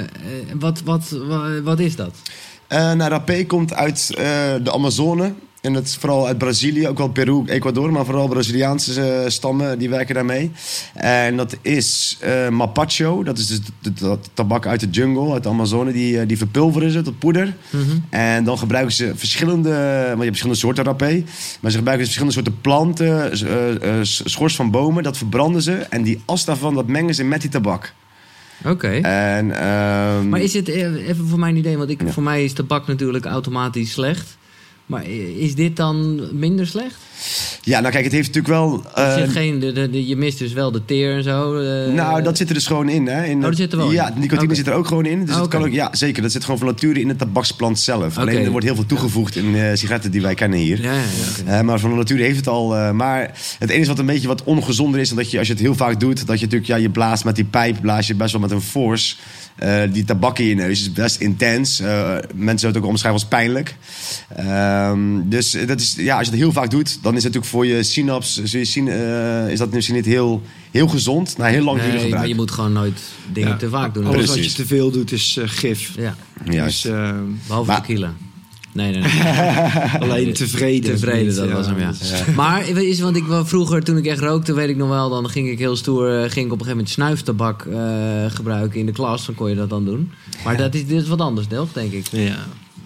Wat is dat? Rapé komt uit de Amazone. En dat is vooral uit Brazilië, ook wel Peru, Ecuador, maar vooral Braziliaanse stammen die werken daarmee. En dat is mapacho, dat is dus de tabak uit de jungle, uit de Amazone, die verpulveren ze tot poeder. Mm-hmm. En dan gebruiken ze verschillende, want je hebt verschillende soorten rapé, maar ze gebruiken verschillende soorten planten, schors van bomen, dat verbranden ze. En die as daarvan, dat mengen ze met die tabak. Oké. Maar is het, even voor mijn idee, want voor mij is tabak natuurlijk automatisch slecht. Maar is dit dan minder slecht? Ja, nou kijk, het heeft natuurlijk wel... je mist dus wel de teer en zo. Nou, dat zit er dus gewoon in. Hè? Dat zit er wel in? Ja, nicotine zit er ook gewoon in. Dus dat kan ook, ja, zeker. Dat zit gewoon van nature in de tabaksplant zelf. Alleen er wordt heel veel toegevoegd in sigaretten die wij kennen hier. Ja, maar van de nature heeft het al... maar het enige wat een beetje wat ongezonder is... dat je, als je het heel vaak doet... dat je natuurlijk, je blaast met die pijp... blaas je best wel met een force... die tabak in je neus is best intens. Mensen zouden het ook omschrijven als pijnlijk. Dus dat is, als je het heel vaak doet... dan is het natuurlijk voor je synaps... is dat misschien niet heel gezond... na heel langdurig gebruik. Maar je moet gewoon nooit dingen te vaak doen. Alles wat je te veel doet is gif. Ja. Juist. Dus, behalve tequila. Nee. Alleen tevreden. Dat was hem, ja. Maar want ik vroeger, toen ik echt rookte, weet ik nog wel, dan ging ik heel stoer, ging ik op een gegeven moment snuiftabak gebruiken in de klas. Dan kon je dat dan doen. Maar dit is wat anders, denk ik. Ja,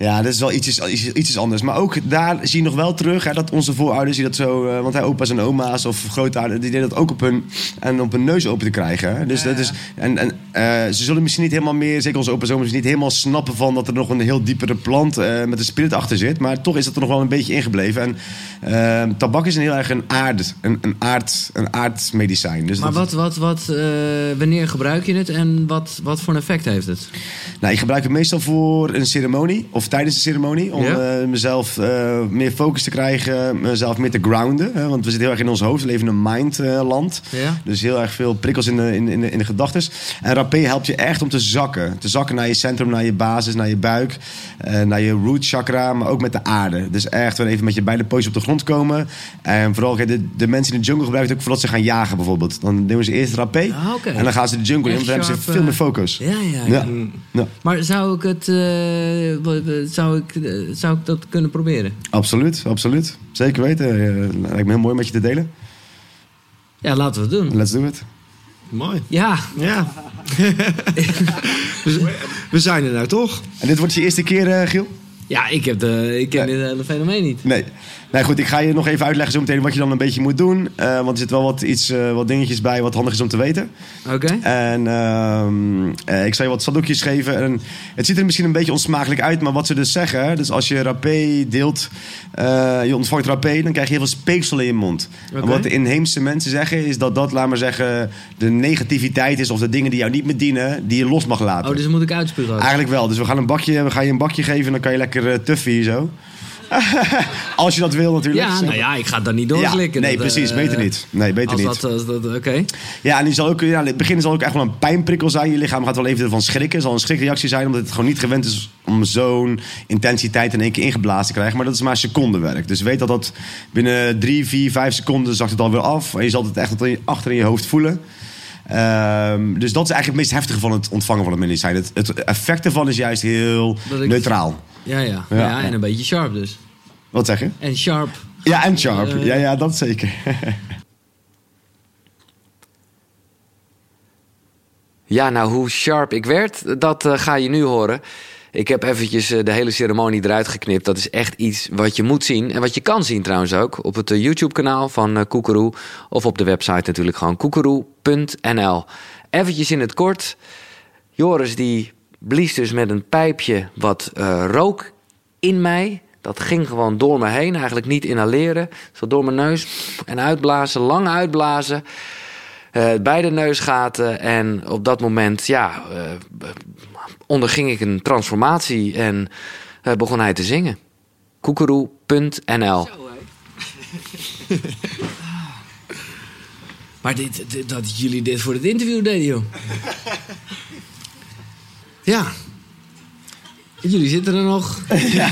Ja, dat is wel iets anders. Maar ook daar zie je nog wel terug hè, dat onze voorouders die dat zo... want opa's en oma's of grootouders... die deden dat ook op hun neus open te krijgen. Hè. Dus dat is... ze zullen misschien niet helemaal meer... zeker onze opa's en oma's niet helemaal snappen van... dat er nog een heel diepere plant met een spirit achter zit. Maar toch is dat er nog wel een beetje ingebleven. En tabak is een heel erg een aardmedicijn. Dus maar wanneer gebruik je het en wat voor een effect heeft het? Nou, ik gebruik het meestal voor een ceremonie of tijdens de ceremonie. Om mezelf meer focus te krijgen, mezelf meer te grounden. Hè, want we zitten heel erg in ons hoofd, we leven in een mindland. Dus heel erg veel prikkels in de gedachtes. En rapé helpt je echt om te zakken. Te zakken naar je centrum, naar je basis, naar je buik. Naar je root chakra, maar ook met de aarde. Dus echt weer even met je beide pootjes op de grond komen. En vooral de mensen in de jungle gebruiken het ook voordat ze gaan jagen bijvoorbeeld. Dan nemen ze eerst rapé en dan gaan ze de jungle in. Want dan hebben ze veel meer focus. Ja. Maar zou ik dat kunnen proberen? Absoluut. Zeker weten. Lijkt me heel mooi met je te delen. Ja, laten we het doen. Let's do it. Mooi. Ja. We zijn er nou toch? En dit wordt je eerste keer, Giel? Ja, ik ken dit hele fenomeen niet. Nee, goed, ik ga je nog even uitleggen zo meteen wat je dan een beetje moet doen. Want er zit wel wat dingetjes bij wat handig is om te weten. Oké. En ik zal je wat saddoekjes geven. En het ziet er misschien een beetje onsmakelijk uit, maar wat ze dus zeggen... dus als je rapé deelt, je ontvangt rapé... dan krijg je heel veel speeksel in je mond. Okay. En wat de inheemse mensen zeggen is dat, laat maar zeggen... de negativiteit is of de dingen die jou niet meer dienen... die je los mag laten. Oh, dus moet ik uitspugen? Eigenlijk wel. Dus we gaan je een bakje geven en dan kan je lekker tuffen hier zo. Als je dat wil natuurlijk. Ja, nou ja, ik ga het dan niet doorslikken. Nee, precies. Beter niet. Nee, beter niet. Oké. Ja, en die zal ook, in het begin zal ook echt wel een pijnprikkel zijn. Je lichaam gaat wel even ervan schrikken. Het zal een schrikreactie zijn, omdat het gewoon niet gewend is om zo'n intensiteit in één keer ingeblazen te krijgen. Maar dat is maar secondenwerk. Dus weet dat binnen 3, 4, 5 seconden zakt het alweer af. En je zal het echt achter in je hoofd voelen. Dus dat is eigenlijk het meest heftige van het ontvangen van het medicijn. Het effect ervan is juist heel neutraal. Ja, en een beetje sharp dus. Wat zeg je? En sharp. Ja, en sharp. Ja, dat zeker. Ja, nou, hoe sharp ik werd, dat ga je nu horen. Ik heb eventjes de hele ceremonie eruit geknipt. Dat is echt iets wat je moet zien. En wat je kan zien trouwens ook. Op het YouTube-kanaal van Koekeroe. Of op de website natuurlijk gewoon koekeroe.nl. Eventjes in het kort. Joris die blies dus met een pijpje wat rook in mij. Dat ging gewoon door me heen. Eigenlijk niet inhaleren. Zo door mijn neus en uitblazen. Lang uitblazen. Beide neusgaten. En op dat moment, onderging ik een transformatie. En begon hij te zingen. Koekeroe.nl. Maar dat jullie dit voor het interview deden, joh. Ja. Jullie zitten er nog. Ja.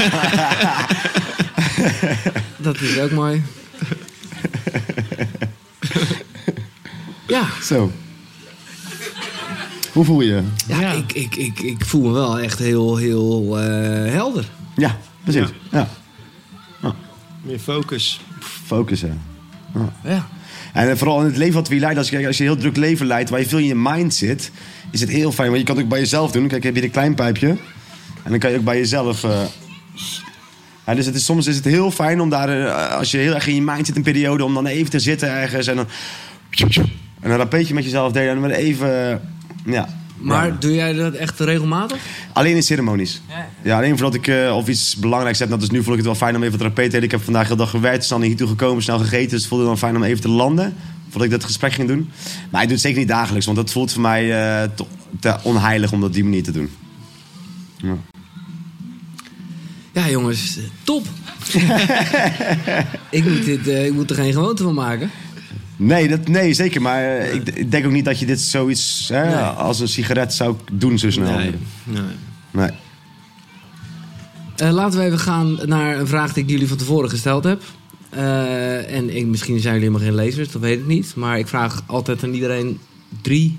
Dat is ook mooi. Ja. Zo. Hoe voel je je? Ja. Ik voel me wel echt heel helder. Ja, precies. Ja. Meer focus. Focus, hè. Ja. En vooral in het leven wat we leiden, als je een heel druk leven leidt, waar je veel in je mind zit, is het heel fijn. Want je kan het ook bij jezelf doen. Kijk, heb je een klein pijpje. En dan kan je ook bij jezelf... dus soms is het heel fijn om daar, als je heel erg in je mind zit een periode, om dan even te zitten ergens en dan een rapeetje met jezelf delen en dan even... Maar doe jij dat echt regelmatig? Alleen in ceremonies. Ja, alleen voordat ik of iets belangrijks heb. Dus nu voel ik het wel fijn om even te rapeten. Ik heb vandaag de hele dag gewerkt, snel hier toe gekomen, snel gegeten. Dus het voelde dan fijn om even te landen, voordat ik dat gesprek ging doen. Maar ik doe het zeker niet dagelijks, want dat voelt voor mij te onheilig om dat op die manier te doen. Ja, jongens, top. Ik moet er geen gewoonte van maken. Nee, zeker. Maar ik denk ook niet dat je dit zoiets als een sigaret zou doen zo snel. Nee. Laten we even gaan naar een vraag die ik jullie van tevoren gesteld heb. Misschien zijn jullie helemaal geen lezers, dat weet ik niet. Maar ik vraag altijd aan iedereen 3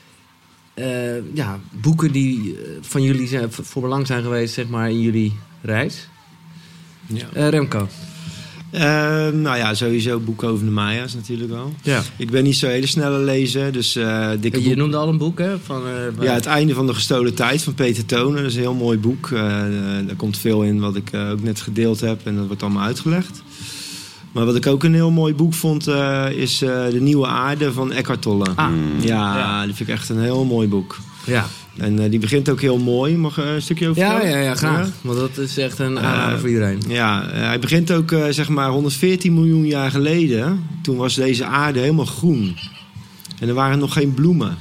boeken die van jullie voor belang zijn geweest, zeg maar, in jullie reis. Ja. Remco. Nou ja, sowieso boeken over de Maya's natuurlijk wel. Ja. Ik ben niet zo hele snelle lezer, dus dikke Je boek. noemde al een boek, hè? Ja, Het einde van de gestolen tijd van Peter Tonen. Dat is een heel mooi boek. Daar komt veel in wat ik ook net gedeeld heb en dat wordt allemaal uitgelegd. Maar wat ik ook een heel mooi boek vond, is De Nieuwe Aarde van Eckhart Tolle. Ja, die vind ik echt een heel mooi boek. Ja. En die begint ook heel mooi. Mag ik een stukje over vertellen? Ja, graag. Ja? Want dat is echt een aanrader voor iedereen. Ja, hij begint ook zeg maar 114 miljoen jaar geleden. Toen was deze aarde helemaal groen. En er waren nog geen bloemen.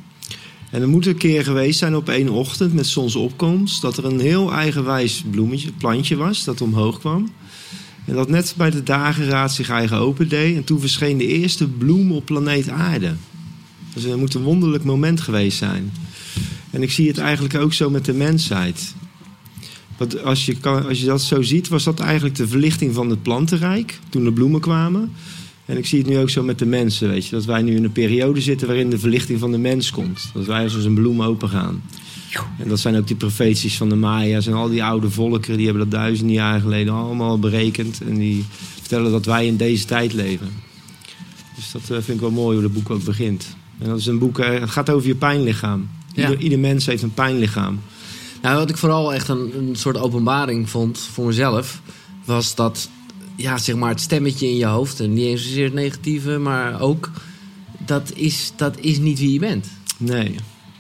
En er moet een keer geweest zijn op één ochtend met zonsopkomst... dat er een heel eigenwijs plantje was dat omhoog kwam. En dat net bij de dageraad zich eigen opendeed. En toen verscheen de eerste bloem op planeet aarde. Dus er moet een wonderlijk moment geweest zijn. En ik zie het eigenlijk ook zo met de mensheid. Want als je dat zo ziet, was dat eigenlijk de verlichting van het plantenrijk. Toen de bloemen kwamen. En ik zie het nu ook zo met de mensen, weet je. Dat wij nu in een periode zitten waarin de verlichting van de mens komt. Dat wij als een bloem open gaan. En dat zijn ook die profeties van de Maya's en al die oude volkeren. Die hebben dat duizenden jaren geleden allemaal berekend. En die vertellen dat wij in deze tijd leven. Dus dat vind ik wel mooi hoe dat boek ook begint. En dat is een boek, het gaat over je pijnlichaam. Ja. Ieder mens heeft een pijnlichaam. Nou, wat ik vooral echt een soort openbaring vond voor mezelf... was dat, ja, zeg maar, het stemmetje in je hoofd... en niet eens zozeer het negatieve, maar ook... dat is niet wie je bent. Nee.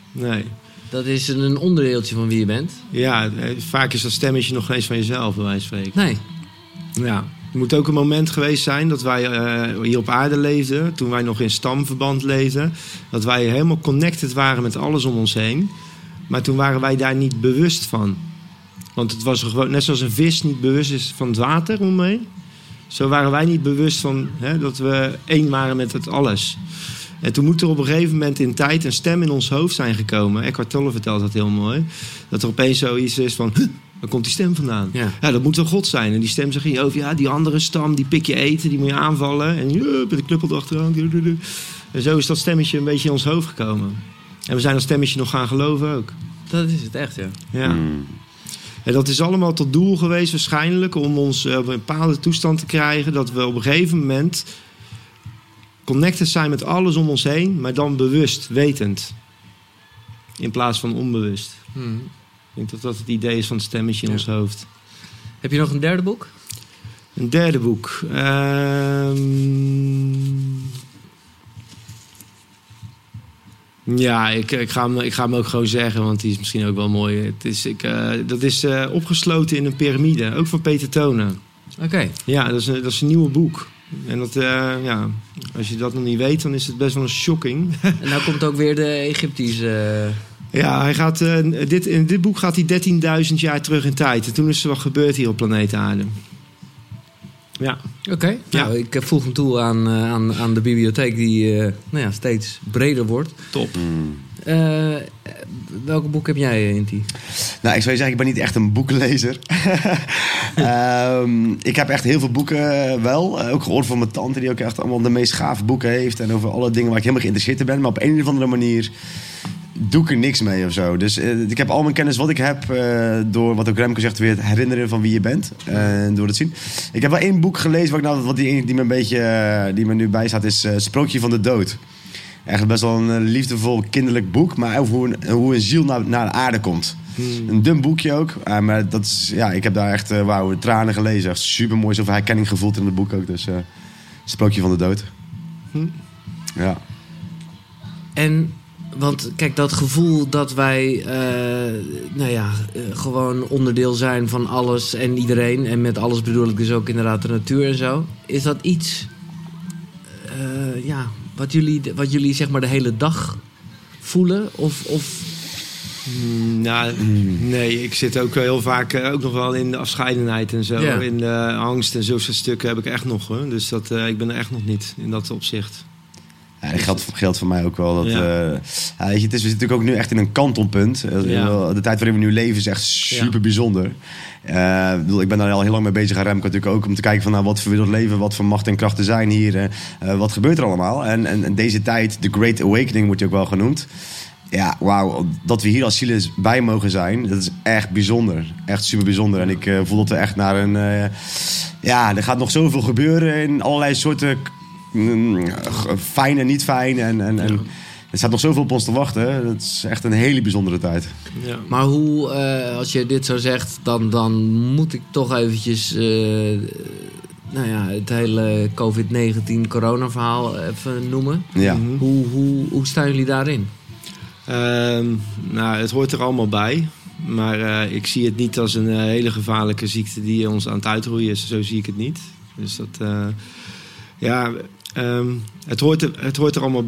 Dat is een onderdeeltje van wie je bent. Ja, vaak is dat stemmetje nog geen eens van jezelf, bij wijze van spreken. Nee. Ja. Er moet ook een moment geweest zijn dat wij hier op aarde leefden... toen wij nog in stamverband leefden... dat wij helemaal connected waren met alles om ons heen... maar toen waren wij daar niet bewust van. Want het was gewoon, net zoals een vis niet bewust is van het water omheen... zo waren wij niet bewust van dat we één waren met het alles. En toen moet er op een gegeven moment in tijd een stem in ons hoofd zijn gekomen. Eckhart Tolle vertelt dat heel mooi. Dat er opeens zoiets is van... waar komt die stem vandaan? Ja, dat moet wel God zijn. En die stem zegt in je hoofd... ja, die andere stam, die pik je eten, die moet je aanvallen. En met de knuppel erachteraan. En zo is dat stemmetje een beetje in ons hoofd gekomen. En we zijn dat stemmetje nog gaan geloven ook. Dat is het echt, Ja. En dat is allemaal tot doel geweest waarschijnlijk... om ons op een bepaalde toestand te krijgen... dat we op een gegeven moment... connected zijn met alles om ons heen... maar dan bewust, wetend. In plaats van onbewust. Ik denk dat dat het idee is van het stemmetje in ons hoofd. Heb je nog een derde boek? Een derde boek. Ja, ik ga hem ook gewoon zeggen, want die is misschien ook wel mooi. Dat is opgesloten in een piramide, ook van Peter Tonen. Oké. Ja, dat is een nieuwe boek. En dat, als je dat nog niet weet, dan is het best wel een shocking. En nou komt ook weer de Egyptische... Ja, hij gaat, in dit boek gaat hij 13.000 jaar terug in tijd. En toen is er wat gebeurd hier op planeet Aarde. Ja. Oké. Nou, ik voeg hem toe aan de bibliotheek die steeds breder wordt. Top. Welke boek heb jij, Inti? Nou, ik zou je zeggen, ik ben niet echt een boekenlezer. Ik heb echt heel veel boeken wel. Ook gehoord van mijn tante, die ook echt allemaal de meest gave boeken heeft. En over alle dingen waar ik helemaal geïnteresseerd in ben. Maar op een of andere manier doe ik er niks mee of zo. Dus ik heb al mijn kennis wat ik heb... door wat ook Remco zegt, weer het herinneren van wie je bent. Door het zien. Ik heb wel één boek gelezen die me een beetje... die me nu bijstaat, is Sprookje van de Dood. Echt best wel een liefdevol kinderlijk boek. Maar over hoe een ziel naar de aarde komt. Een dun boekje ook. Maar dat is, ik heb daar echt tranen gelezen. Echt super mooi. Zoveel herkenning gevoeld in het boek ook. Dus Sprookje van de Dood. Ja. En... Want kijk, dat gevoel dat wij gewoon onderdeel zijn van alles en iedereen... en met alles bedoel ik dus ook inderdaad de natuur en zo... is dat iets wat jullie zeg maar de hele dag voelen? Nee, ik zit ook heel vaak ook nog wel in de afscheidenheid en zo. Ja. In de angst en zo'n stukken heb ik echt nog. Hoor. Dus ik ben er echt nog niet in dat opzicht. Ja, dat geldt voor mij ook wel. Dat, we zitten natuurlijk ook nu echt in een kantelpunt. De tijd waarin we nu leven is echt super bijzonder. Ik ben daar al heel lang mee bezig, Remco natuurlijk ook, om te kijken van wat voor wereld leven, wat voor macht en krachten zijn hier, wat gebeurt er allemaal. En deze tijd, de Great Awakening wordt ook wel genoemd, ja, wauw, dat we hier als Silas bij mogen zijn, dat is echt bijzonder. Echt super bijzonder. En ik voel dat we echt naar een... er gaat nog zoveel gebeuren in allerlei soorten fijn en niet fijn. En er staat nog zoveel op ons te wachten. Dat is echt een hele bijzondere tijd. Ja. Maar hoe, als je dit zo zegt, dan moet ik toch eventjes het hele COVID-19 corona-verhaal even noemen. Ja. Hoe staan jullie daarin? Het hoort er allemaal bij. Maar ik zie het niet als een hele gevaarlijke ziekte die ons aan het uitroeien is. Zo zie ik het niet. Dus dat... het hoort er allemaal...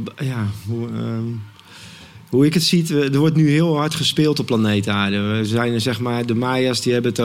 hoe ik het zie, er wordt nu heel hard gespeeld op planeet Aarde. We zijn zeg maar, de Maya's die hebben het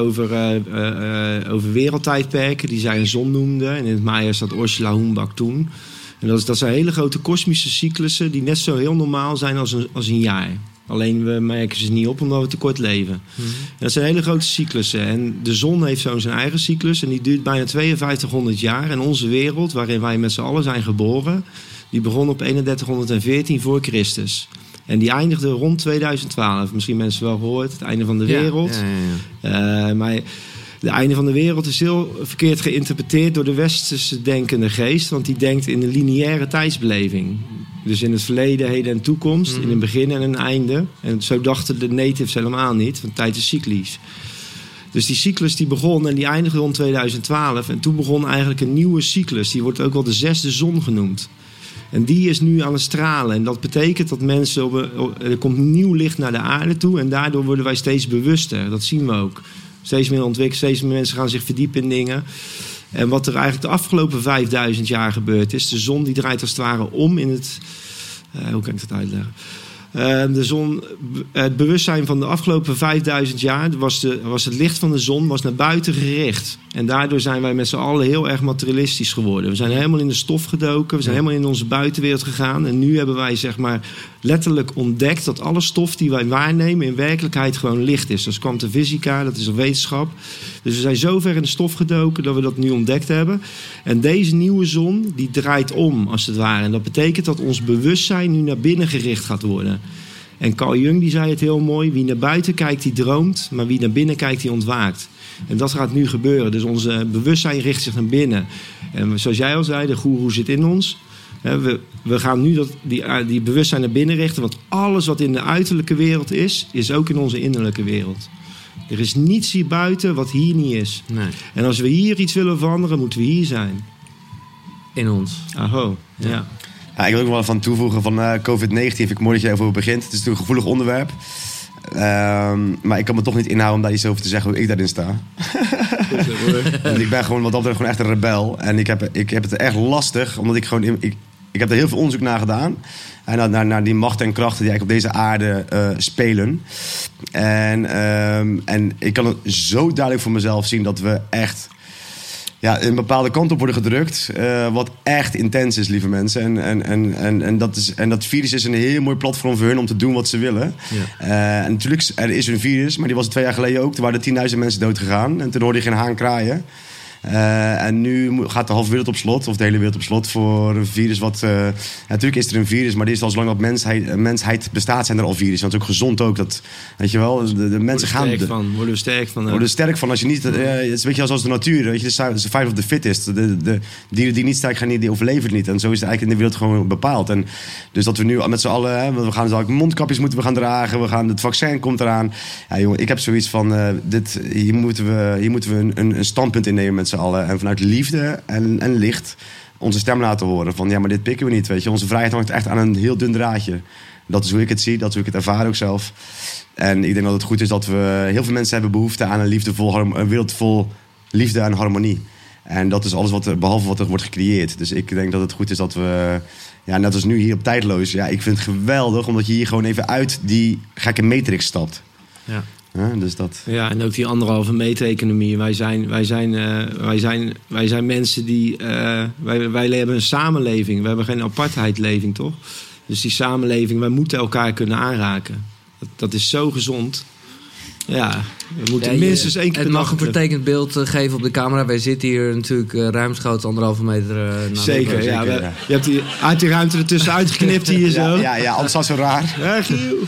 over wereldtijdperken, die zij een zon noemden. En in het Maya staat Ursula Humbak-Tun. En dat zijn hele grote kosmische cyclussen die net zo heel normaal zijn als een jaar. Alleen we merken ze niet op omdat we te kort leven. Mm-hmm. Dat zijn hele grote cyclussen. En de zon heeft zo zijn eigen cyclus. En die duurt bijna 5200 jaar. En onze wereld, waarin wij met z'n allen zijn geboren, die begon op 3114 voor Christus. En die eindigde rond 2012. Misschien mensen wel gehoord, het einde van de wereld. Ja. Maar het einde van de wereld is heel verkeerd geïnterpreteerd door de westerse denkende geest. Want die denkt in een lineaire tijdsbeleving. Dus in het verleden, heden en toekomst. In een begin en een einde. En zo dachten de natives helemaal niet. Want tijd is cyclisch. Dus die cyclus die begon en die eindigde rond 2012. En toen begon eigenlijk een nieuwe cyclus. Die wordt ook wel de 6e zon genoemd. En die is nu aan het stralen. En dat betekent dat mensen... er komt nieuw licht naar de aarde toe. En daardoor worden wij steeds bewuster. Dat zien we ook. Steeds meer ontwikkeld. Steeds meer mensen gaan zich verdiepen in dingen. En wat er eigenlijk de afgelopen 5000 jaar gebeurd is... de zon die draait als het ware om in het... hoe kan ik dat uitleggen? De zon, het bewustzijn van de afgelopen 5000 jaar... was het licht van de zon was naar buiten gericht. En daardoor zijn wij met z'n allen heel erg materialistisch geworden. We zijn helemaal in de stof gedoken. We zijn helemaal in onze buitenwereld gegaan. En nu hebben wij zeg maar letterlijk ontdekt... dat alle stof die wij waarnemen in werkelijkheid gewoon licht is. Dat is kwantumfysica, dat is een wetenschap. Dus we zijn zo ver in de stof gedoken dat we dat nu ontdekt hebben. En deze nieuwe zon, die draait om als het ware. En dat betekent dat ons bewustzijn nu naar binnen gericht gaat worden. En Carl Jung die zei het heel mooi. Wie naar buiten kijkt, die droomt. Maar wie naar binnen kijkt, die ontwaakt. En dat gaat nu gebeuren. Dus onze bewustzijn richt zich naar binnen. En zoals jij al zei, de goeroe zit in ons. We gaan nu die bewustzijn naar binnen richten. Want alles wat in de uiterlijke wereld is ook in onze innerlijke wereld. Er is niets hier buiten wat hier niet is. Nee. En als we hier iets willen veranderen, moeten we hier zijn. In ons. Aho, ja. Ja, ik wil ook wel van toevoegen van COVID-19. Vind ik mooi dat je erover begint. Het is natuurlijk een gevoelig onderwerp. Maar ik kan me toch niet inhouden om daar iets over te zeggen hoe ik daarin sta. Want ik ben gewoon wat dat betreft gewoon echt een rebel. En ik heb het echt lastig, omdat ik gewoon... Ik heb er heel veel onderzoek naar gedaan. En naar die macht en krachten die eigenlijk op deze aarde spelen. En ik kan het zo duidelijk voor mezelf zien dat we echt... een bepaalde kant op worden gedrukt. Wat echt intens is, lieve mensen. En dat virus is een heel mooi platform voor hun om te doen wat ze willen. Ja. En natuurlijk, er is een virus, maar die was 2 jaar geleden ook. Er waren 10.000 mensen dood gegaan. En toen hoorde je geen haan kraaien. En nu gaat de halve wereld op slot, of de hele wereld op slot, voor een virus wat... natuurlijk is er een virus, maar die is al zolang dat mensheid bestaat, zijn er al virussen. Dat is ook gezond ook. Dat, weet je wel, de mensen gaan... Worden we sterk van. Worden we sterk van. Als je niet... het is een beetje als de natuur, weet je, de survival of the fittest. De dieren die niet sterk gaan, die overleven niet. En zo is het eigenlijk in de wereld gewoon bepaald. En dus dat we nu met z'n allen... we gaan dus mondkapjes moeten we gaan dragen. Het vaccin komt eraan. Ja, jongen, ik heb zoiets van... hier moeten we een standpunt innemen met z'n allen. En vanuit liefde en licht onze stem laten horen. Van ja, maar dit pikken we niet, weet je. Onze vrijheid hangt echt aan een heel dun draadje. Dat is hoe ik het zie, dat is hoe ik het ervaar ook zelf. En ik denk dat het goed is dat we... Heel veel mensen hebben behoefte aan een wereld vol liefde en harmonie. En dat is alles behalve wat er wordt gecreëerd. Dus ik denk dat het goed is dat we... Ja, net als nu hier op Tijdloos. Ja, ik vind het geweldig, omdat je hier gewoon even uit die gekke matrix stapt. Ja. Ja, dus dat... Ja, en ook die 1,5 meter economie. Wij zijn mensen die... Wij hebben een samenleving. We hebben geen apartheidleving, toch? Dus die samenleving, wij moeten elkaar kunnen aanraken. Dat is zo gezond. Ja, we moeten minstens 1 keer per Het dag... mag een vertekend beeld geven op de camera. Wij zitten hier natuurlijk ruimschoots 1,5 meter... Zeker, ja. Je hebt uit die ruimte ertussen uitgeknipt hier zo. Ja, anders was zo raar. Ja, Giel.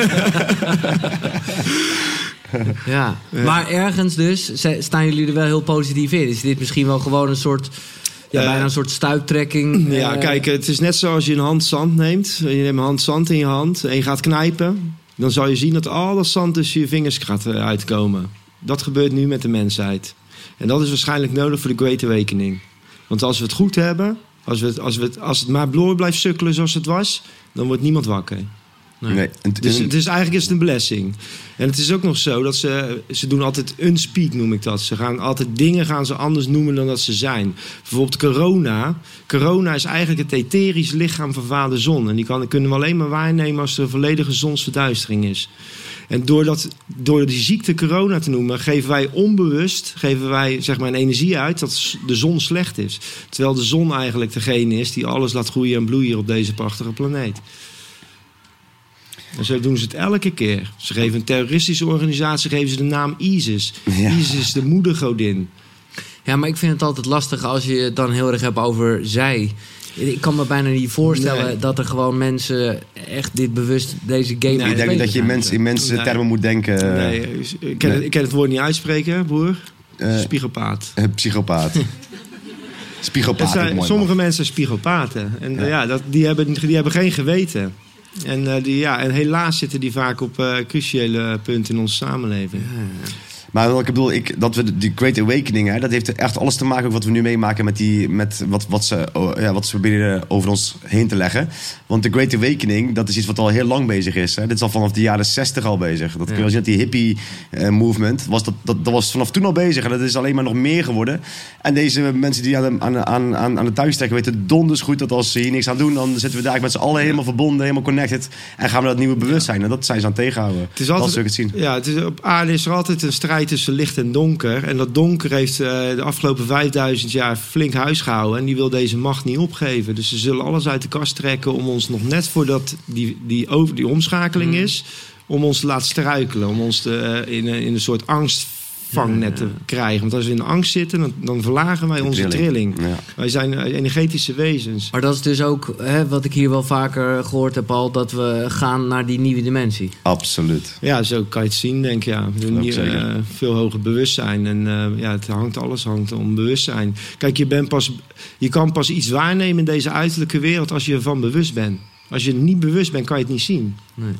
Ja, maar ergens dus staan jullie er wel heel positief in. Is dit misschien wel gewoon een soort... bijna een soort stuiptrekking? Ja, kijk, het is net zoals je een hand zand neemt. Je neemt een hand zand in je hand en je gaat knijpen. Dan zal je zien dat al dat zand tussen je vingers gaat uitkomen. Dat gebeurt nu met de mensheid. En dat is waarschijnlijk nodig voor de Great Awakening. Want als we het goed hebben, als het maar door blijft sukkelen zoals het was, dan wordt niemand wakker. Nee. Dus eigenlijk is het een blessing. En het is ook nog zo dat ze doen altijd unspeak, noem ik dat. Ze gaan altijd dingen anders noemen dan dat ze zijn. Bijvoorbeeld corona. Corona is eigenlijk het etherisch lichaam van Vader Zon. En die kunnen we alleen maar waarnemen als er een volledige zonsverduistering is. En door die ziekte corona te noemen, geven wij onbewust zeg maar, een energie uit dat de zon slecht is. Terwijl de zon eigenlijk degene is die alles laat groeien en bloeien op deze prachtige planeet. En zo doen ze het elke keer. Ze geven een terroristische organisatie de naam ISIS. Ja. ISIS is de moedergodin. Ja, maar ik vind het altijd lastig als je het dan heel erg hebt over zij. Ik kan me bijna niet voorstellen dat er gewoon mensen echt dit bewust deze game... Ik denk dat je in mensen termen moet denken. Nee, ik kan het woord niet uitspreken, broer. Psychopaat. Psychopaat. Spiegelpaat. Sommige mensen zijn psychopaten. En die hebben geen geweten. En helaas zitten die vaak op cruciale punten in onze samenleving. Ja. Maar ik bedoel, dat we die Great Awakening, dat heeft echt alles te maken met wat we nu meemaken met wat ze proberen over ons heen te leggen. Want de Great Awakening, dat is iets wat al heel lang bezig is. Hè. Dit is al vanaf de jaren 60 al bezig. Dat kun je wel zien, dat die hippie movement, dat was vanaf toen al bezig. En dat is alleen maar nog meer geworden. En deze mensen die aan de thuistrekken weten donders goed dat als ze hier niks aan doen, dan zitten we daar met z'n allen helemaal verbonden, helemaal connected. En gaan we dat nieuwe bewustzijn. En dat zijn ze aan het tegenhouden. Het is altijd, dat zien. Ja, op aarde is er altijd een strijd tussen licht en donker. En dat donker heeft de afgelopen 5000 jaar flink huis gehouden. En die wil deze macht niet opgeven. Dus ze zullen alles uit de kast trekken om ons nog net voordat die omschakeling is, om ons te laten struikelen. Om ons in een soort angstvangnet te krijgen. Want als we in de angst zitten, dan verlagen wij onze trilling. Ja. Wij zijn energetische wezens. Maar dat is dus ook wat ik hier wel vaker gehoord heb al, dat we gaan naar die nieuwe dimensie. Absoluut. Ja, zo kan je het zien, denk ik. Ja. Veel hoger bewustzijn. En alles hangt om bewustzijn. Kijk, je kan pas iets waarnemen in deze uiterlijke wereld als je ervan bewust bent. Als je niet bewust bent, kan je het niet zien. Nee.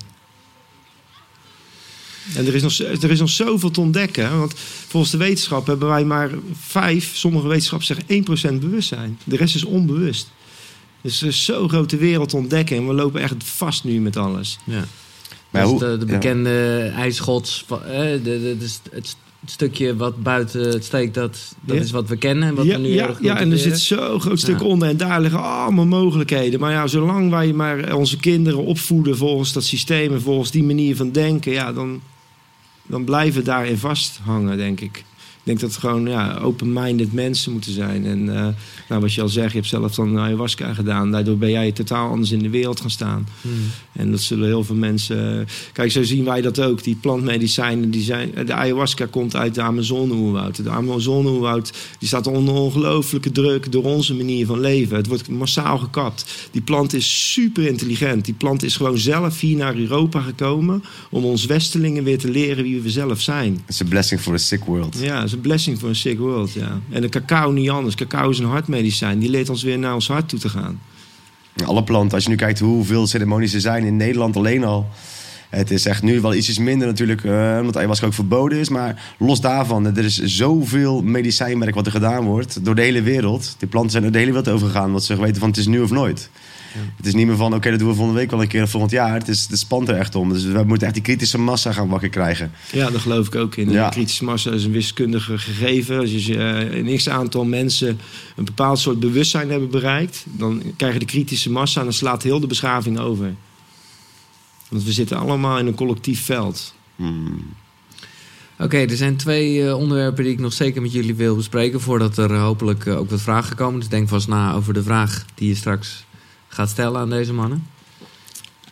En er is nog zoveel te ontdekken. Want volgens de wetenschap hebben wij maar 5, sommige wetenschappers zeggen 1% bewustzijn. De rest is onbewust. Dus er is zo'n grote wereld te ontdekken. En we lopen echt vast nu met alles. Ja. Maar dus de bekende ijsschots, het stukje wat buiten het steekt, dat is wat we kennen. En wat we nu en er zit zo'n groot stuk onder. En daar liggen allemaal mogelijkheden. Maar zolang wij maar onze kinderen opvoeden volgens dat systeem en volgens die manier van denken, dan blijven we daarin vasthangen, denk ik. Ik denk dat het gewoon open-minded mensen moeten zijn. En wat je al zegt, je hebt zelf dan ayahuasca gedaan. Daardoor ben jij totaal anders in de wereld gaan staan. En dat zullen heel veel mensen... Kijk, zo zien wij dat ook. Die plantmedicijnen, de ayahuasca komt uit de Amazone-oerwoud. De Amazone-oerwoud die staat onder ongelooflijke druk door onze manier van leven. Het wordt massaal gekapt. Die plant is super intelligent. Die plant is gewoon zelf hier naar Europa gekomen om ons Westelingen weer te leren wie we zelf zijn. It's a blessing for a sick world. Ja, het is een blessing for a sick world, ja. En de cacao niet anders. Cacao is een hartmedicijn. Die leert ons weer naar ons hart toe te gaan. Alle planten, als je nu kijkt hoeveel ceremonies er zijn in Nederland alleen al. Het is echt nu wel iets minder natuurlijk, omdat ayahuasca ook verboden is. Maar los daarvan, er is zoveel medicijnwerk wat er gedaan wordt door de hele wereld. Die planten zijn er de hele wereld over gegaan, want ze weten van het is nu of nooit. Ja. Het is niet meer van, oké, dat doen we volgende week wel een keer of volgend jaar. Het spant er echt om. Dus we moeten echt die kritische massa gaan wakker krijgen. Ja, daar geloof ik ook in. Ja. De kritische massa is een wiskundige gegeven. Als je een x-aantal mensen een bepaald soort bewustzijn hebben bereikt, dan krijg je de kritische massa en dan slaat heel de beschaving over. Want we zitten allemaal in een collectief veld. Oké, er zijn 2 onderwerpen die ik nog zeker met jullie wil bespreken, voordat er hopelijk ook wat vragen komen. Dus denk vast na over de vraag die je straks gaat stellen aan deze mannen.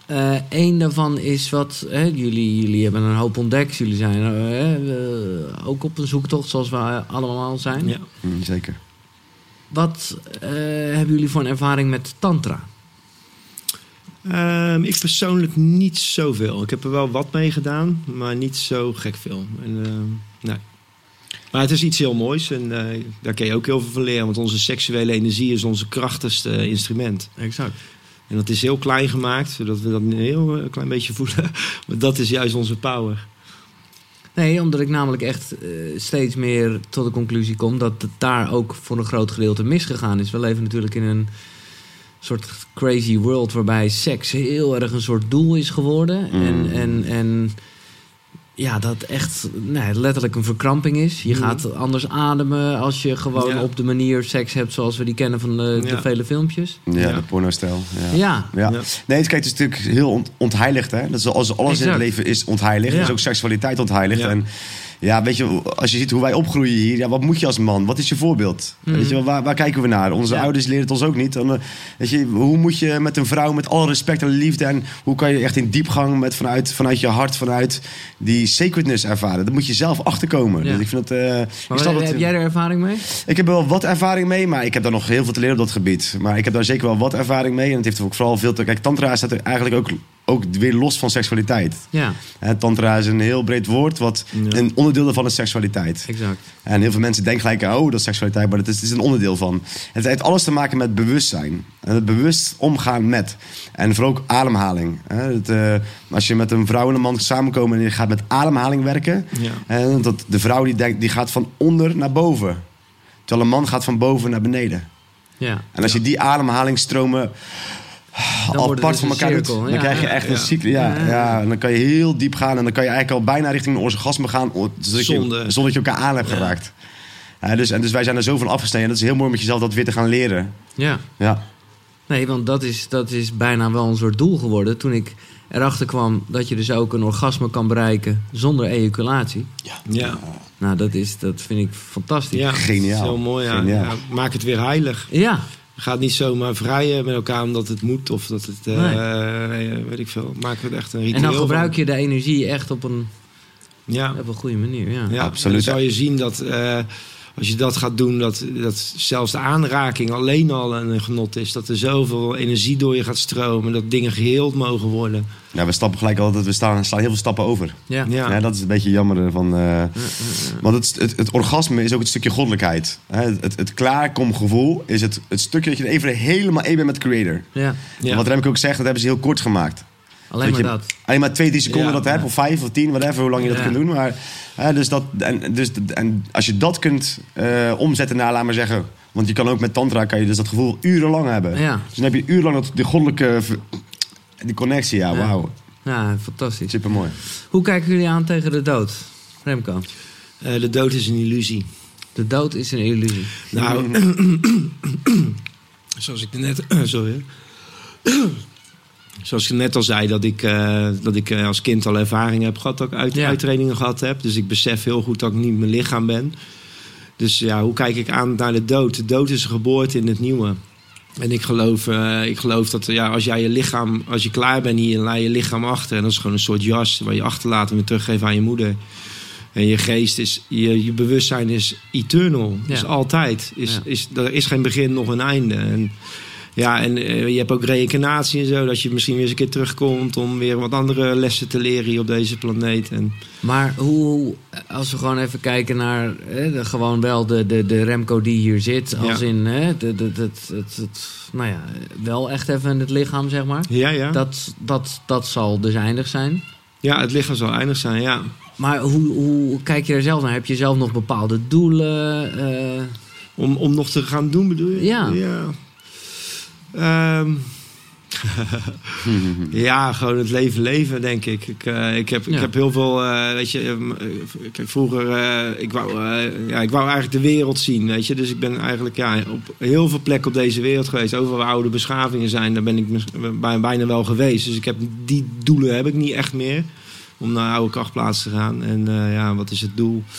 Eén daarvan is wat... Jullie hebben een hoop ontdekt. Jullie zijn ook op een zoektocht, zoals we allemaal zijn. Ja. Zeker. Wat hebben jullie voor een ervaring met tantra? Ik persoonlijk niet zoveel. Ik heb er wel wat mee gedaan, maar niet zo gek veel. Nee. Maar het is iets heel moois en daar kun je ook heel veel van leren. Want onze seksuele energie is onze krachtigste instrument. Exact. En dat is heel klein gemaakt, zodat we dat een heel klein beetje voelen. Maar dat is juist onze power. Nee, omdat ik namelijk echt steeds meer tot de conclusie kom... dat het daar ook voor een groot gedeelte misgegaan is. We leven natuurlijk in een soort crazy world... waarbij seks heel erg een soort doel is geworden. En ja, dat echt letterlijk een verkramping is. Je gaat anders ademen als je gewoon op de manier seks hebt... zoals we die kennen van de vele filmpjes. Ja, de porno-stijl. Ja. Nee, kijk, het is natuurlijk heel ontheiligd. Hè? Dat is zoals alles in het leven is ontheiligd. Ja. Is ook seksualiteit ontheiligd. Ja. En ja, weet je, als je ziet hoe wij opgroeien hier... Ja, wat moet je als man? Wat is je voorbeeld? Weet je, waar kijken we naar? Onze ouders leren het ons ook niet. Dan, weet je, hoe moet je met een vrouw met alle respect en liefde... en hoe kan je echt in diepgang vanuit je hart... vanuit die sacredness ervaren? Dat moet je zelf achterkomen. Ja. Dus ik vind dat... Heb jij er ervaring mee? Ik heb er wel wat ervaring mee, maar ik heb daar nog heel veel te leren op dat gebied. Maar ik heb daar zeker wel wat ervaring mee. En het heeft ook vooral veel te... Kijk, tantra staat er eigenlijk ook weer los van seksualiteit. Ja, Tantra is een heel breed woord, wat een onderdeel van de seksualiteit. exact. En heel veel mensen denken gelijk, dat is seksualiteit, maar het is een onderdeel van. Het heeft alles te maken met bewustzijn. En het bewust omgaan met. En vooral ook ademhaling. Als je met een vrouw en een man samenkomen en je gaat met ademhaling werken. Ja. En dat de vrouw die gaat van onder naar boven. Terwijl een man gaat van boven naar beneden. Ja. En als je die ademhalingsstromen apart van elkaar doet, dan krijg je echt een cyclus. Ja, en dan kan je heel diep gaan en dan kan je eigenlijk al bijna richting een orgasme gaan zonder dat je elkaar aan hebt geraakt. Dus wij zijn er zo van afgesneden. En dat is heel mooi om met jezelf dat weer te gaan leren. Ja. Nee, want dat is bijna wel een soort doel geworden. Toen ik erachter kwam dat je dus ook een orgasme kan bereiken zonder ejaculatie. Ja. Nou, dat vind ik fantastisch. Ja, Geniaal. Dat is heel mooi. Ja. Geniaal. Ja, maak het weer heilig. Ja. Je gaat niet zomaar vrijen met elkaar omdat het moet of dat het, weet ik veel. Maak het echt een ritueel. En dan gebruik je de energie echt op een goede manier. Ja. Absoluut. Dan zal je zien dat als je dat gaat doen, dat zelfs de aanraking alleen al een genot is. Dat er zoveel energie door je gaat stromen, dat dingen geheeld mogen worden. Ja, we stappen gelijk altijd, we slaan heel veel stappen over. Ja. Dat is een beetje jammer van. Want het orgasme is ook het stukje goddelijkheid. Het klaarkomgevoel is het stukje dat je even helemaal één bent met de creator. Ja. En wat Remco ook zegt, dat hebben ze heel kort gemaakt. Alleen maar dat. Alleen maar 2-3 seconden dat hebt, of 5 of 10, whatever, hoe lang je dat kunt doen. Maar, en als je dat kunt omzetten naar, laat maar zeggen... Want je kan ook met tantra, kan je dus dat gevoel urenlang hebben. Ja. Dus dan heb je urenlang die goddelijke die connectie. Ja, wauw. Ja, fantastisch. Supermooi. Hoe kijken jullie aan tegen de dood, Remco? De dood is een illusie. De dood is een illusie. Nou, zoals ik net... sorry. Zoals ik net al zei, dat ik als kind al ervaring heb gehad, dat ik uittrainingen gehad heb. Dus ik besef heel goed dat ik niet mijn lichaam ben. Dus ja, hoe kijk ik aan naar de dood? De dood is een geboorte in het nieuwe. En ik geloof dat als je klaar bent hier, laat je lichaam achter. En dat is gewoon een soort jas waar je achterlaat en weer teruggeeft aan je moeder. En je geest is, je bewustzijn is eternal. Dus altijd. Er is geen begin, nog een einde. En je hebt ook reïncarnatie en zo. Dat je misschien weer eens een keer terugkomt om weer wat andere lessen te leren hier op deze planeet. Maar als we gewoon even kijken naar gewoon wel de Remco die hier zit. Als in wel echt even in het lichaam, zeg maar. Ja. Dat zal dus eindig zijn. Ja, het lichaam zal eindig zijn, ja. Maar hoe kijk je er zelf naar? Heb je zelf nog bepaalde doelen? Om nog te gaan doen, bedoel je? Ja. Ja, gewoon het leven, denk ik. Ik heb heel veel, kijk, vroeger, ik wou eigenlijk de wereld zien, weet je. Dus ik ben eigenlijk op heel veel plekken op deze wereld geweest. Overal waar oude beschavingen zijn, daar ben ik bijna wel geweest. Dus die doelen heb ik niet echt meer. Om naar oude krachtplaatsen te gaan. En wat is het doel?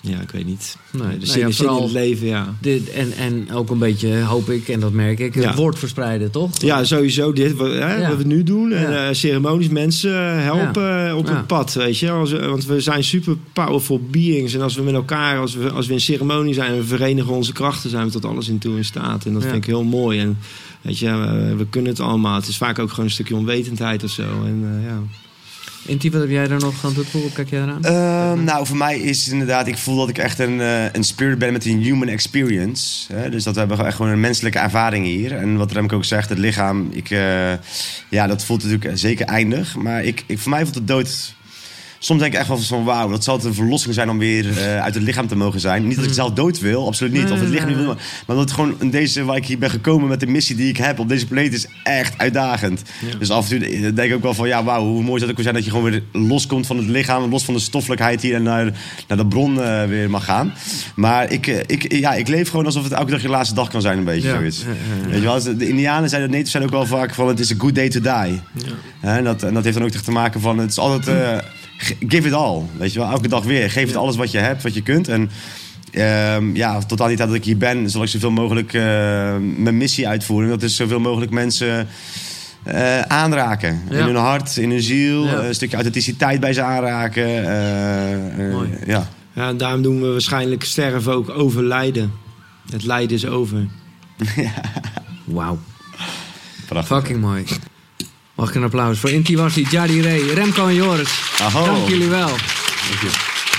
Ja, ik weet niet. Nee, De nou zin ja, in vooral het leven, ja. En ook een beetje, hoop ik, en dat merk ik, het woord verspreiden, toch? Ja, sowieso dit wat we nu doen. Ja. En ceremonies mensen helpen op het pad, weet je. Want we zijn super powerful beings. En als we met elkaar, als we in ceremonie zijn... en we verenigen onze krachten, zijn we tot alles in toe in staat. En dat vind ik heel mooi. En weet je, we kunnen het allemaal. Het is vaak ook gewoon een stukje onwetendheid of zo. En Inti, wat heb jij daar nog aan toe te voegen? Kijk jij eraan? Nou, voor mij is het inderdaad... Ik voel dat ik echt een spirit ben met een human experience. Hè? Dus dat we hebben echt gewoon een menselijke ervaring hier. En wat Remco ook zegt, het lichaam... dat voelt natuurlijk zeker eindig. Maar voor mij voelt het dood... Soms denk ik echt wel van wauw, dat zal het een verlossing zijn om weer uit het lichaam te mogen zijn. Niet dat ik zelf dood wil, absoluut niet. Of het lichaam niet wil. Maar dat het gewoon waar ik hier ben gekomen met de missie die ik heb op deze planeet is echt uitdagend. Ja. Dus af en toe denk ik ook wel van wauw, hoe mooi zou het ook zijn dat je gewoon weer loskomt van het lichaam. Los van de stoffelijkheid hier en naar de bron weer mag gaan. Maar ik leef gewoon alsof het elke dag je laatste dag kan zijn een beetje. Zoiets. Weet je wel, de Indianen zijn, de natives zijn ook wel vaak van het is a good day to die. Ja. En dat heeft dan ook te maken van het is altijd... give it all, weet je wel, elke dag weer. Geef het alles wat je hebt, wat je kunt. En tot aan die tijd dat ik hier ben, zal ik zoveel mogelijk mijn missie uitvoeren. Dat is zoveel mogelijk mensen aanraken. Ja. In hun hart, in hun ziel. Een stukje authenticiteit bij ze aanraken. Mooi. Ja, en daarom doen we waarschijnlijk sterven ook over lijden. Het lijden is over. Wauw. Fucking mooi. Mag ik een applaus voor Inti Wassi, Jadi Ray, Remco en Joris. Aho. Dank jullie wel. Dank je.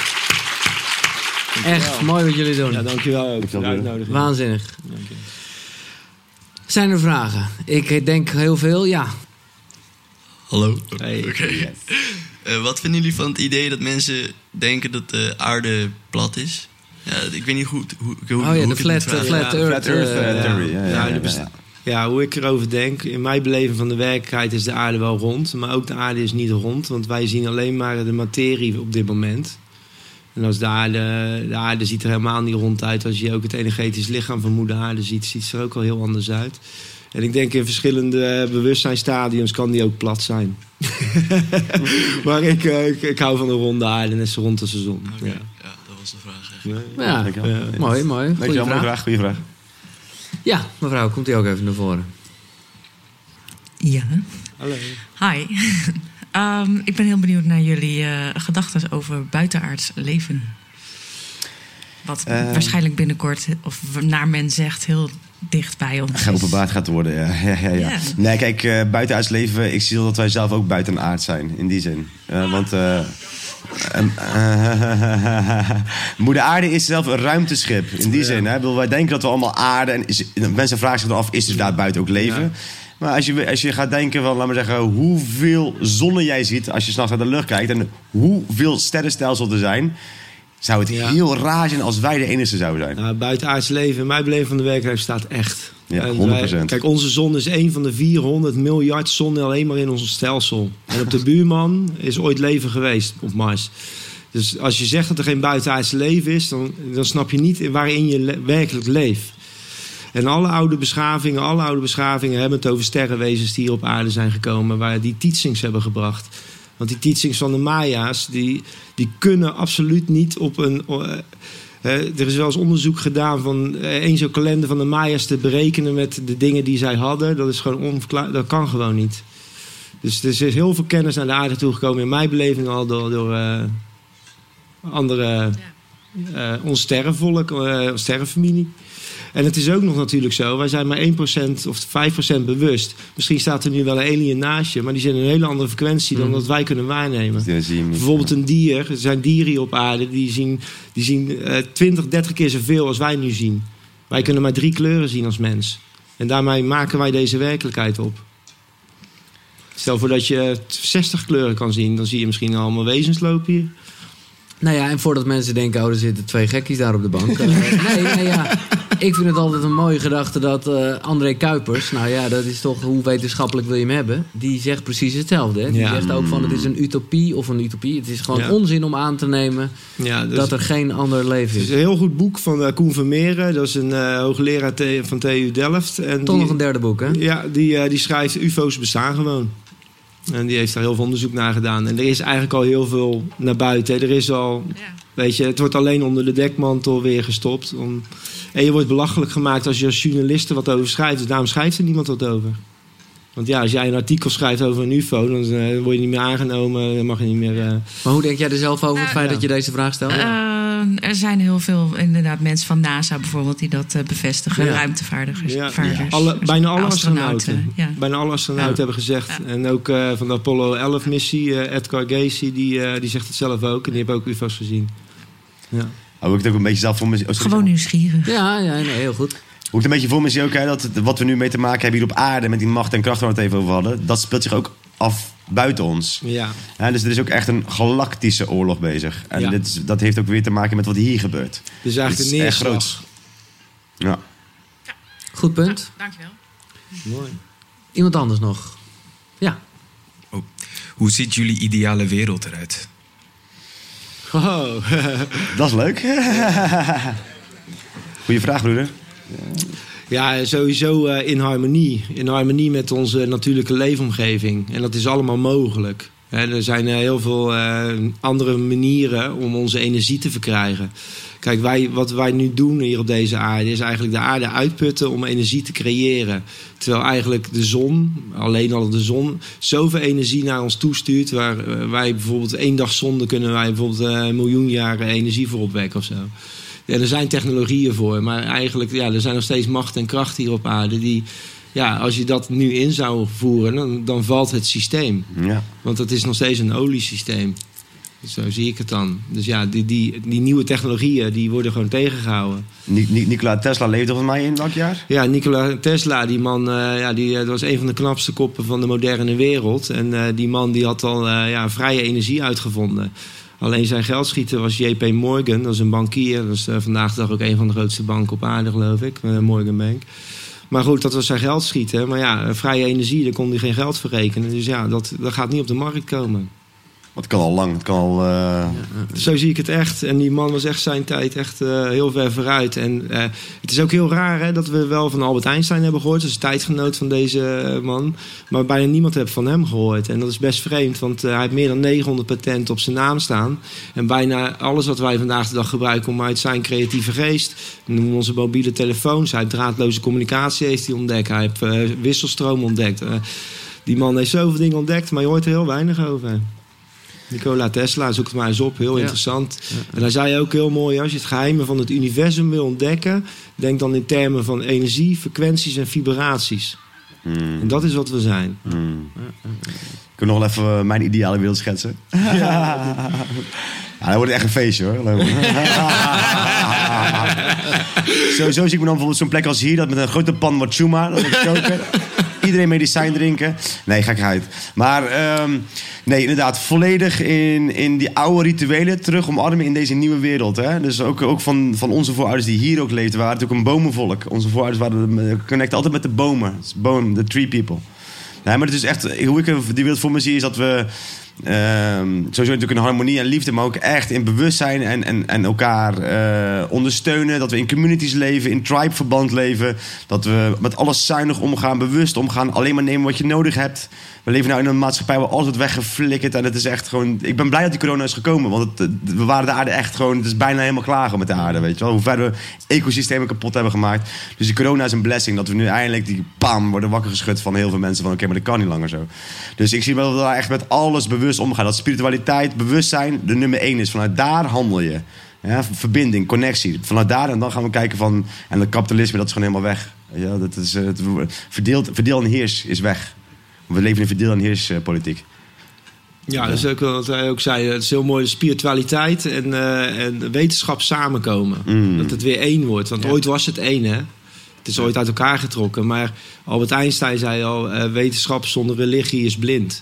Echt mooi wat jullie doen. Ja, dankjewel ook voor de uitnodiging. Waanzinnig. Zijn er vragen? Ik denk heel veel, ja. Hallo. Hey. Okay. Yes. Wat vinden jullie van het idee dat mensen denken dat de aarde plat is? Ja, ik weet niet goed hoe de flat earth theory. Ja, hoe ik erover denk. In mijn beleving van de werkelijkheid is de aarde wel rond. Maar ook de aarde is niet rond. Want wij zien alleen maar de materie op dit moment. En als de aarde ziet er helemaal niet rond uit. Als je ook het energetisch lichaam van moeder aarde ziet het er ook al heel anders uit. En ik denk in verschillende bewustzijnstadiums kan die ook plat zijn. Maar ik hou van een ronde aarde, net zo rond als de zon. Okay. Ja, dat was de vraag eigenlijk. Mooi. Goeie vraag. Ja, mevrouw, komt u ook even naar voren. Ja. Hallo. Hi. Ik ben heel benieuwd naar jullie gedachten over buitenaards leven. Wat waarschijnlijk binnenkort, of naar men zegt, heel dicht bij ons geopenbaard gaat worden, ja. Nee, kijk, buitenaards leven, ik zie dat wij zelf ook buitenaard zijn, in die zin. Want moeder aarde is zelf een ruimteschip, in die zin. Hè? Wij denken dat we allemaal aarde... En mensen vragen zich dan af, is er daar buiten ook leven? Ja. Maar als je gaat denken van, laat maar zeggen, hoeveel zonnen jij ziet als je 's nachts naar de lucht kijkt en hoeveel sterrenstelsels er zijn, zou het heel raar zijn als wij de enige zouden zijn. Nou, buitenaards leven, in mijn beleving van de werkelijkheid staat echt. Ja, 100%. Kijk, onze zon is een van de 400 miljard zonnen alleen maar in ons stelsel. En op de buurman is ooit leven geweest op Mars. Dus als je zegt dat er geen buitenaards leven is, dan snap je niet waarin je werkelijk leeft. En alle oude beschavingen hebben het over sterrenwezens die hier op aarde zijn gekomen, waar die teachings hebben gebracht. Want die teachings van de Maya's, die kunnen absoluut niet op een... er is wel eens onderzoek gedaan van één zo'n kalender van de Maya's te berekenen met de dingen die zij hadden. Dat is gewoon onverklaarbaar. Dat kan gewoon niet. Dus er is heel veel kennis naar de aarde toegekomen. In mijn beleving al door andere... ons sterrenvolk, sterrenfamilie. En het is ook nog natuurlijk zo, wij zijn maar 1% of 5% bewust. Misschien staat er nu wel een alien naast je, maar die zijn een hele andere frequentie dan dat wij kunnen waarnemen. Bijvoorbeeld een dier, er zijn dieren hier op aarde, die zien 20, 30 keer zoveel als wij nu zien. Wij kunnen maar 3 kleuren zien als mens. En daarmee maken wij deze werkelijkheid op. Stel voor dat je 60 kleuren kan zien, dan zie je misschien allemaal wezens lopen hier. Nou ja, en voordat mensen denken, er zitten 2 gekkies daar op de bank. Ik vind het altijd een mooie gedachte dat André Kuipers, nou ja, dat is toch, hoe wetenschappelijk wil je hem hebben? Die zegt precies hetzelfde. Hè? Die zegt ook van, het is een utopie of een utopie. Het is gewoon onzin om aan te nemen dat er geen ander leven is. Het is een heel goed boek van Koen Vermeeren. Dat is een hoogleraar van TU Delft. En toch nog een derde boek, hè? Ja, die schrijft UFO's bestaan gewoon. En die heeft daar heel veel onderzoek naar gedaan. En er is eigenlijk al heel veel naar buiten. Er is al, weet je, het wordt alleen onder de dekmantel weer gestopt. En je wordt belachelijk gemaakt als je als journalist er wat over schrijft. Dus daarom schrijft er niemand wat over. Want ja, als jij een artikel schrijft over een UFO, dan word je niet meer aangenomen. Dan mag je niet meer... Maar hoe denk jij er zelf over het feit dat je deze vraag stelt? Er zijn heel veel inderdaad mensen van NASA bijvoorbeeld die dat bevestigen. Ruimtevaarders. Bijna alle astronauten. Ja. Bijna alle astronauten hebben gezegd. Ja. En ook van de Apollo 11 missie, Edgar Cayce, die zegt het zelf ook. En die hebben ook UFO's gezien. Ja. Hou ik het ook een beetje zelf voor me. Gewoon nieuwsgierig. Ja, nee, heel goed. Hoe ik het een beetje voor me zie ook, hè, dat wat we nu mee te maken hebben hier op aarde met die macht en kracht waar we het even over hadden, dat speelt zich ook af buiten ons. Ja. Dus er is ook echt een galactische oorlog bezig. En dat heeft ook weer te maken met wat hier gebeurt. Dus eigenlijk een neerslag. Groot. Ja. Goed punt. Dankjewel. Mooi. Iemand anders nog? Ja. Oh. Hoe ziet jullie ideale wereld eruit? Oh. Dat is leuk. Goeie vraag, broeder. Ja, sowieso in harmonie. In harmonie met onze natuurlijke leefomgeving. En dat is allemaal mogelijk. Er zijn heel veel andere manieren om onze energie te verkrijgen. Kijk, wat wij nu doen hier op deze aarde is eigenlijk de aarde uitputten om energie te creëren. Terwijl eigenlijk de zon, alleen al de zon, zoveel energie naar ons toestuurt. Waar wij bijvoorbeeld 1 dag zon, kunnen wij bijvoorbeeld 1 miljoen jaren energie voor opwekken of zo. Ja, er zijn technologieën voor, maar eigenlijk er zijn nog steeds macht en kracht hier op aarde die, als je dat nu in zou voeren, dan valt het systeem. Ja. Want het is nog steeds een oliesysteem. Zo zie ik het dan. Dus ja, die nieuwe technologieën, die worden gewoon tegengehouden. Nikola Tesla leefde volgens mij in welk jaar? Ja, Nikola Tesla, die man, dat was een van de knapste koppen van de moderne wereld. En die man die had al vrije energie uitgevonden. Alleen zijn geldschieter was JP Morgan, dat is een bankier. Dat is vandaag de dag ook een van de grootste banken op aarde, geloof ik. Morgan Bank. Maar goed, dat was zijn geldschieter. Maar vrije energie, daar kon hij geen geld voor rekenen. Dus dat gaat niet op de markt komen. Het kan al lang. Het kan al, Zo zie ik het echt. En die man was echt zijn tijd echt heel ver vooruit. En het is ook heel raar dat we wel van Albert Einstein hebben gehoord. Dat is tijdgenoot van deze man. Maar bijna niemand heeft van hem gehoord. En dat is best vreemd, want hij heeft meer dan 900 patenten op zijn naam staan. En bijna alles wat wij vandaag de dag gebruiken om uit zijn creatieve geest. We noemen onze mobiele telefoons. Hij heeft draadloze communicatie heeft hij ontdekt. Hij heeft wisselstroom ontdekt. Die man heeft zoveel dingen ontdekt, maar je hoort er heel weinig over. Nikola Tesla, zoek het maar eens op, heel interessant. Ja. En hij zei ook heel mooi, als je het geheim van het universum wil ontdekken, denk dan in termen van energie, frequenties en vibraties. En dat is wat we zijn. Ik kan nog wel even mijn ideale wereld schetsen. Ja, dat wordt echt een feestje, hoor. Zo zie ik me dan bijvoorbeeld zo'n plek als hier, dat met een grote pan wat chuma, dat ik stoken. Iedereen medicijn drinken. Nee, gekheid. Maar nee, inderdaad, volledig in die oude rituelen terug omarmen in deze nieuwe wereld. Hè? Dus ook van onze voorouders die hier ook leefden, waren het ook een bomenvolk. Onze voorouders connecten altijd met de bomen. The tree people. Nee, maar het is echt, hoe ik die wereld voor me zie, is dat we sowieso natuurlijk in harmonie en liefde, maar ook echt in bewustzijn en elkaar ondersteunen. Dat we in communities leven, in tribe-verband leven. Dat we met alles zuinig omgaan, bewust omgaan. Alleen maar nemen wat je nodig hebt. We leven nou in een maatschappij waar alles wordt weggeflikkerd. En het is echt gewoon... Ik ben blij dat die corona is gekomen. Want we waren de aarde echt gewoon... Het is bijna helemaal klaar met de aarde, weet je wel. Hoe ver we ecosystemen kapot hebben gemaakt. Dus die corona is een blessing. Dat we nu eindelijk worden wakker geschud van heel veel mensen. Van oké, maar dat kan niet langer zo. Dus ik zie wel dat we daar echt met alles bewust omgaan. Dat spiritualiteit, bewustzijn de nummer 1 is. Vanuit daar handel je. Ja, verbinding, connectie. Vanuit daar en dan gaan we kijken van... En het kapitalisme, dat is gewoon helemaal weg. Ja, dat is, verdeel en heers is weg. We leven in verdeel- en heerspolitiek. Ja, dat is ook wat hij ook zei. Het is heel mooi, de spiritualiteit en wetenschap samenkomen. Dat het weer één wordt. Want ooit was het één, hè. Het is ooit uit elkaar getrokken. Maar Albert Einstein zei al... wetenschap zonder religie is blind.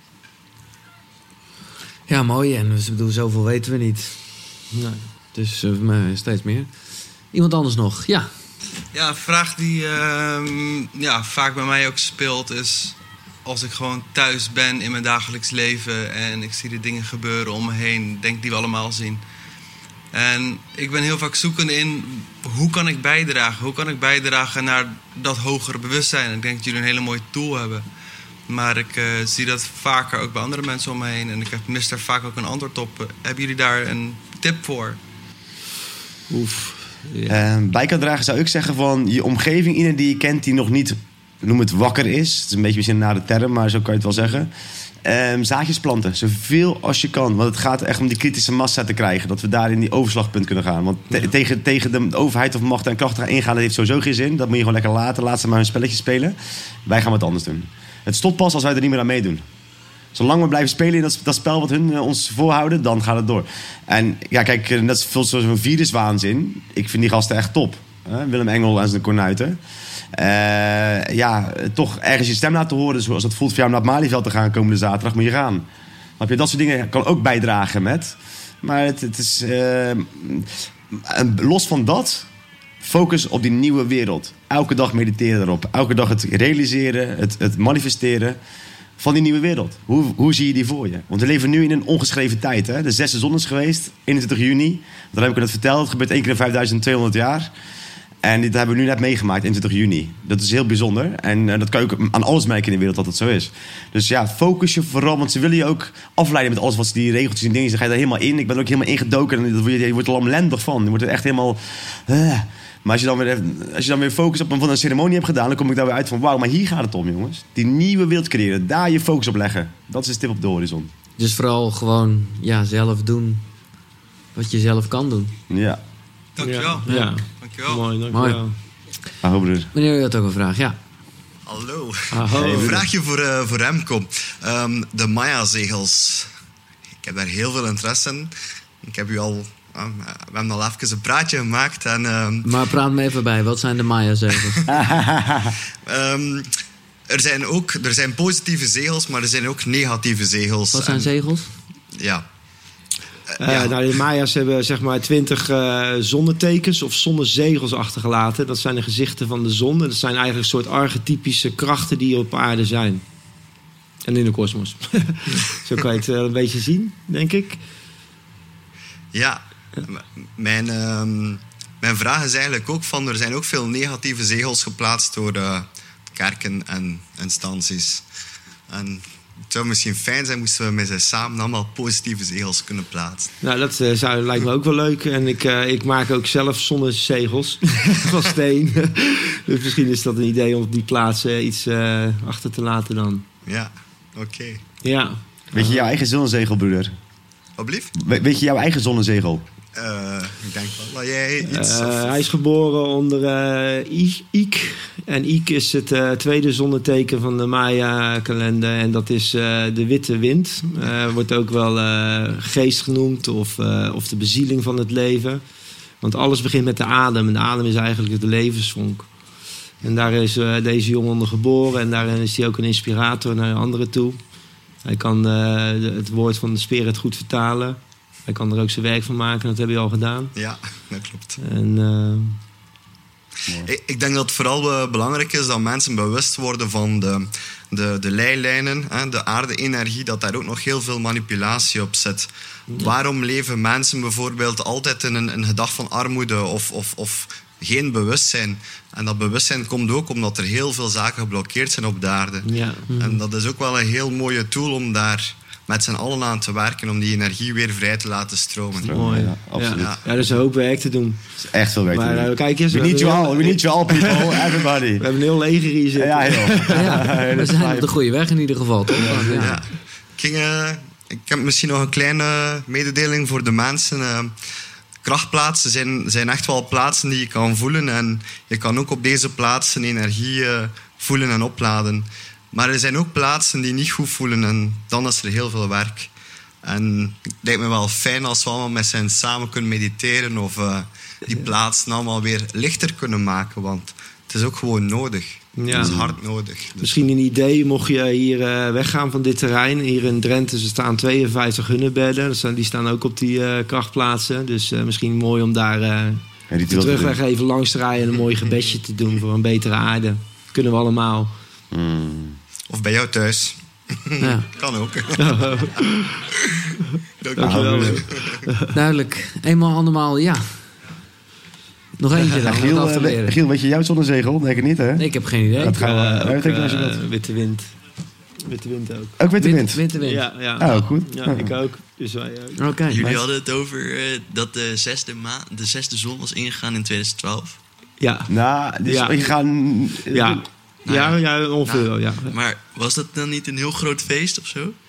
Ja, mooi. En dus, bedoel, zoveel weten we niet. Nee. Dus steeds meer. Iemand anders nog? Ja. Ja, een vraag die vaak bij mij ook speelt is... als ik gewoon thuis ben in mijn dagelijks leven... en ik zie de dingen gebeuren om me heen, denk die we allemaal zien. En ik ben heel vaak zoekende in hoe kan ik bijdragen? Hoe kan ik bijdragen naar dat hogere bewustzijn? En ik denk dat jullie een hele mooie tool hebben. Maar ik zie dat vaker ook bij andere mensen om me heen. En ik mis daar vaak ook een antwoord op. Hebben jullie daar een tip voor? Oef. Ja. Bij kan dragen zou ik zeggen van je omgeving, iedereen die je kent die nog niet, noem het wakker is. Het is een beetje misschien naar de term, maar zo kan je het wel zeggen. Zaadjes planten, zoveel als je kan. Want het gaat echt om die kritische massa te krijgen. Dat we daar in die overslagpunt kunnen gaan. Want tegen de overheid of macht en krachten gaan ingaan, dat heeft sowieso geen zin. Dat moet je gewoon lekker laten. Laat ze maar hun spelletje spelen. Wij gaan wat anders doen. Het stopt pas als wij er niet meer aan meedoen. Zolang we blijven spelen in dat spel wat hun ons voorhouden, dan gaat het door. En ja, kijk, dat is veel zo'n viruswaanzin. Ik vind die gasten echt top. Willem Engel en zijn kornuiten. Toch ergens je stem laten horen. Zoals het voelt voor jou om naar het Malieveld te gaan komende zaterdag, moet je gaan. Maar dat soort dingen kan ook bijdragen met. Maar het is... los van dat, focus op die nieuwe wereld. Elke dag mediteren erop. Elke dag het realiseren, het manifesteren van die nieuwe wereld. Hoe zie je die voor je? Want we leven nu in een ongeschreven tijd. Hè? De 6e zon is geweest, 21 juni. Dan heb ik het verteld. Het gebeurt 1 keer in 5200 jaar. En dat hebben we nu net meegemaakt, 21 juni. Dat is heel bijzonder. En dat kan je ook aan alles merken in de wereld dat het zo is. Dus ja, focus je vooral. Want ze willen je ook afleiden met alles wat ze die regeltjes en dingen. Ze ga je daar helemaal in. Ik ben er ook helemaal ingedoken. En je wordt er lamlendig van. Je wordt er echt helemaal... Maar als je dan weer focus op een ceremonie hebt gedaan, dan kom ik daar weer uit van wauw, maar hier gaat het om, jongens. Die nieuwe wereld creëren, daar je focus op leggen. Dat is de stip op de horizon. Dus vooral gewoon zelf doen wat je zelf kan doen. Ja. Dankjewel. Ja. Dankjewel. Mooi, dankjewel. Hallo broer. Meneer, u had ook een vraag, ja. Hallo. Hey, Een vraagje voor Remco. De Maya-zegels. Ik heb daar heel veel interesse in. Ik heb u al... we hebben al even een praatje gemaakt. En, Maar praat me even bij. Wat zijn de Maya-zegels? Er zijn positieve zegels, maar er zijn ook negatieve zegels. Wat zijn zegels? Ja. De Maya's hebben zeg maar 20 zonnetekens of zonnezegels achtergelaten. Dat zijn de gezichten van de zon. En dat zijn eigenlijk een soort archetypische krachten die op aarde zijn. En in de kosmos. Zo kan je het een beetje zien, denk ik. Ja. Mijn vraag is eigenlijk ook van... Er zijn ook veel negatieve zegels geplaatst door kerken en instanties. En het zou misschien fijn zijn moesten we met z'n samen allemaal positieve zegels kunnen plaatsen. Nou, dat lijkt me ook wel leuk. En ik maak ook zelf zonnezegels van steen. Dus misschien is dat een idee om op die plaats iets achter te laten dan. Ja, oké. Ja. Weet je jouw eigen zonnezegel, broeder? Alblieft? Weet je jouw eigen zonnezegel? Ik denk wel dat jij iets... Hij is geboren onder Ik. En Ik is het tweede zonneteken van de Maya-kalender. En dat is de witte wind. Wordt ook wel geest genoemd of de bezieling van het leven. Want alles begint met de adem. En de adem is eigenlijk de levensvonk. En daar is deze jongen onder geboren. En daarin is hij ook een inspirator naar anderen toe. Hij kan het woord van de spirit goed vertalen. Hij kan er ook zijn werk van maken, dat heb je al gedaan. Ja, dat klopt. En, ik denk dat het vooral belangrijk is dat mensen bewust worden van de leilijnen, de aarde-energie, dat daar ook nog heel veel manipulatie op zit. Ja. Waarom leven mensen bijvoorbeeld altijd in een gedachte van armoede of geen bewustzijn? En dat bewustzijn komt ook omdat er heel veel zaken geblokkeerd zijn op de aarde. Ja. En dat is ook wel een heel mooie tool om daar met z'n allen aan te werken om die energie weer vrij te laten stromen. Mooi. Ja, absoluut. Ja, er is een hoop werk te doen. Dat is echt veel werk te doen. Kijk eens, We need you all, people, everybody. We hebben een heel leger hier zitten. Ja, we zijn op de goede weg in ieder geval. Toch? Ja. Ik heb misschien nog een kleine mededeling voor de mensen. Krachtplaatsen zijn echt wel plaatsen die je kan voelen. En je kan ook op deze plaatsen energie voelen en opladen. Maar er zijn ook plaatsen die niet goed voelen en dan is er heel veel werk. En het lijkt me wel fijn als we allemaal met z'n samen kunnen mediteren of die plaatsen allemaal weer lichter kunnen maken, want het is ook gewoon nodig. Ja. Het is hard nodig. Dus. Misschien een idee, mocht je hier weggaan van dit terrein. Hier in Drenthe staan 52 hunnebedden. Die staan ook op die krachtplaatsen. Dus misschien mooi om daar terugweg even langs te rijden en een mooi gebedje te doen voor een betere aarde. Kunnen we allemaal. Of bij jou thuis. Ja. Kan ook. Dankjewel. Duidelijk. Eenmaal, andermaal, ja. Nog eentje dan, om het af te leren. Giel, weet je jouw zonnezegel? Denk ik niet, hè? Nee, ik heb geen idee. Witte wind. Witte wind ook. Ook witte wind? Witte wind. Ja. Oh, goed. Ja, ik ook. Dus wij ook. Oké. Jullie hadden het over dat de zesde zon was ingegaan in 2012. Ja. Nou, dus Ja. we gaan... Ja. Ja, ongeveer wel, ja. Maar was dat dan niet een heel groot feest of zo?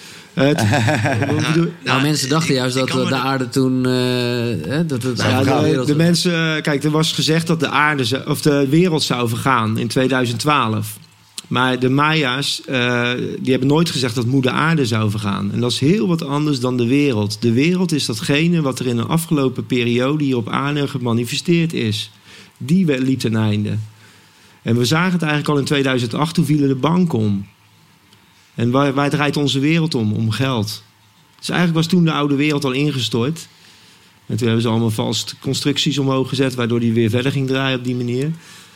Nou, mensen dachten juist dat de aarde toen... dat het de mensen... Kijk, er was gezegd dat de wereld zou vergaan in 2012. Maar de Maya's, die hebben nooit gezegd dat moeder aarde zou vergaan. En dat is heel wat anders dan de wereld. De wereld is datgene wat er in de afgelopen periode hier op aarde gemanifesteerd is. Die liep ten einde. En we zagen het eigenlijk al in 2008, toen vielen de banken om. En waar draait onze wereld om? Om geld. Dus eigenlijk was toen de oude wereld al ingestort. En toen hebben ze allemaal valse constructies omhoog gezet, waardoor die weer verder ging draaien op die manier.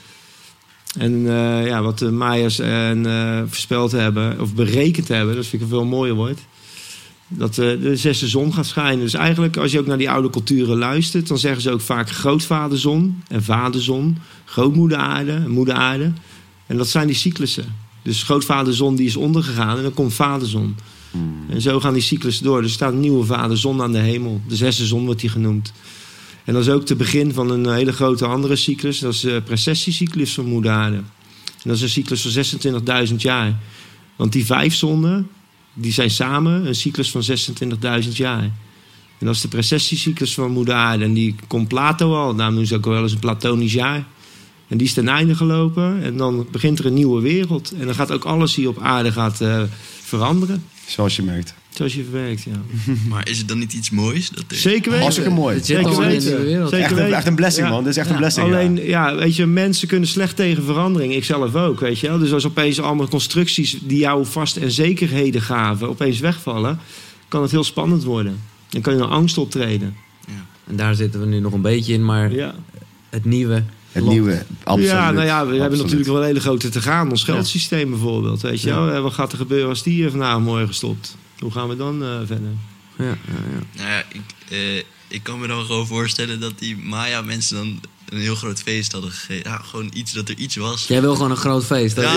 En wat de Maya's voorspeld hebben, of berekend hebben, dat vind ik een veel mooier woord. Dat de zesde zon gaat schijnen. Dus eigenlijk, als je ook naar die oude culturen luistert, dan zeggen ze ook vaak grootvaderzon en vaderzon, grootmoeder aarde en moeder aarde. En dat zijn die cyclussen. Dus grootvaderzon die is ondergegaan en dan komt vaderzon. En zo gaan die cyclussen door. Er staat een nieuwe vaderzon aan de hemel. De zesde zon wordt die genoemd. En dat is ook het begin van een hele grote andere cyclus. Dat is de precessiecyclus van moeder aarde. En dat is een cyclus van 26.000 jaar. Want die 5 zonnen, die zijn samen een cyclus van 26.000 jaar. En dat is de precessiecyclus van moeder aarde. En die komt Plato al. Daarom noemen ze ook wel eens een platonisch jaar. En die is ten einde gelopen. En dan begint er een nieuwe wereld. En dan gaat ook alles hier op aarde veranderen. Zoals je merkt. Zoals je verwerkt, ja. Maar is het dan niet iets moois? Zeker weten. Hartstikke mooi. Het zit al in de wereld. Echt een blessing, man. Dit is echt een blessing. Alleen, weet je, mensen kunnen slecht tegen verandering. Ik zelf ook, weet je wel. Dus als opeens allemaal constructies die jou vast en zekerheden gaven, opeens wegvallen, kan het heel spannend worden. Dan kan je een angst optreden. Ja. En daar zitten we nu nog een beetje in, maar het nieuwe... Het nieuwe, absoluut. Ja, we hebben natuurlijk wel een hele grote te gaan. Ons geldsysteem bijvoorbeeld, weet je wel. Wat gaat er gebeuren als die vandaag morgen stopt? Hoe gaan we dan verder? Nou ja, ik kan me dan gewoon voorstellen dat die Maya-mensen dan een heel groot feest hadden gegeven. Ja, gewoon iets, dat er iets was. Jij wil gewoon een groot feest. Ja.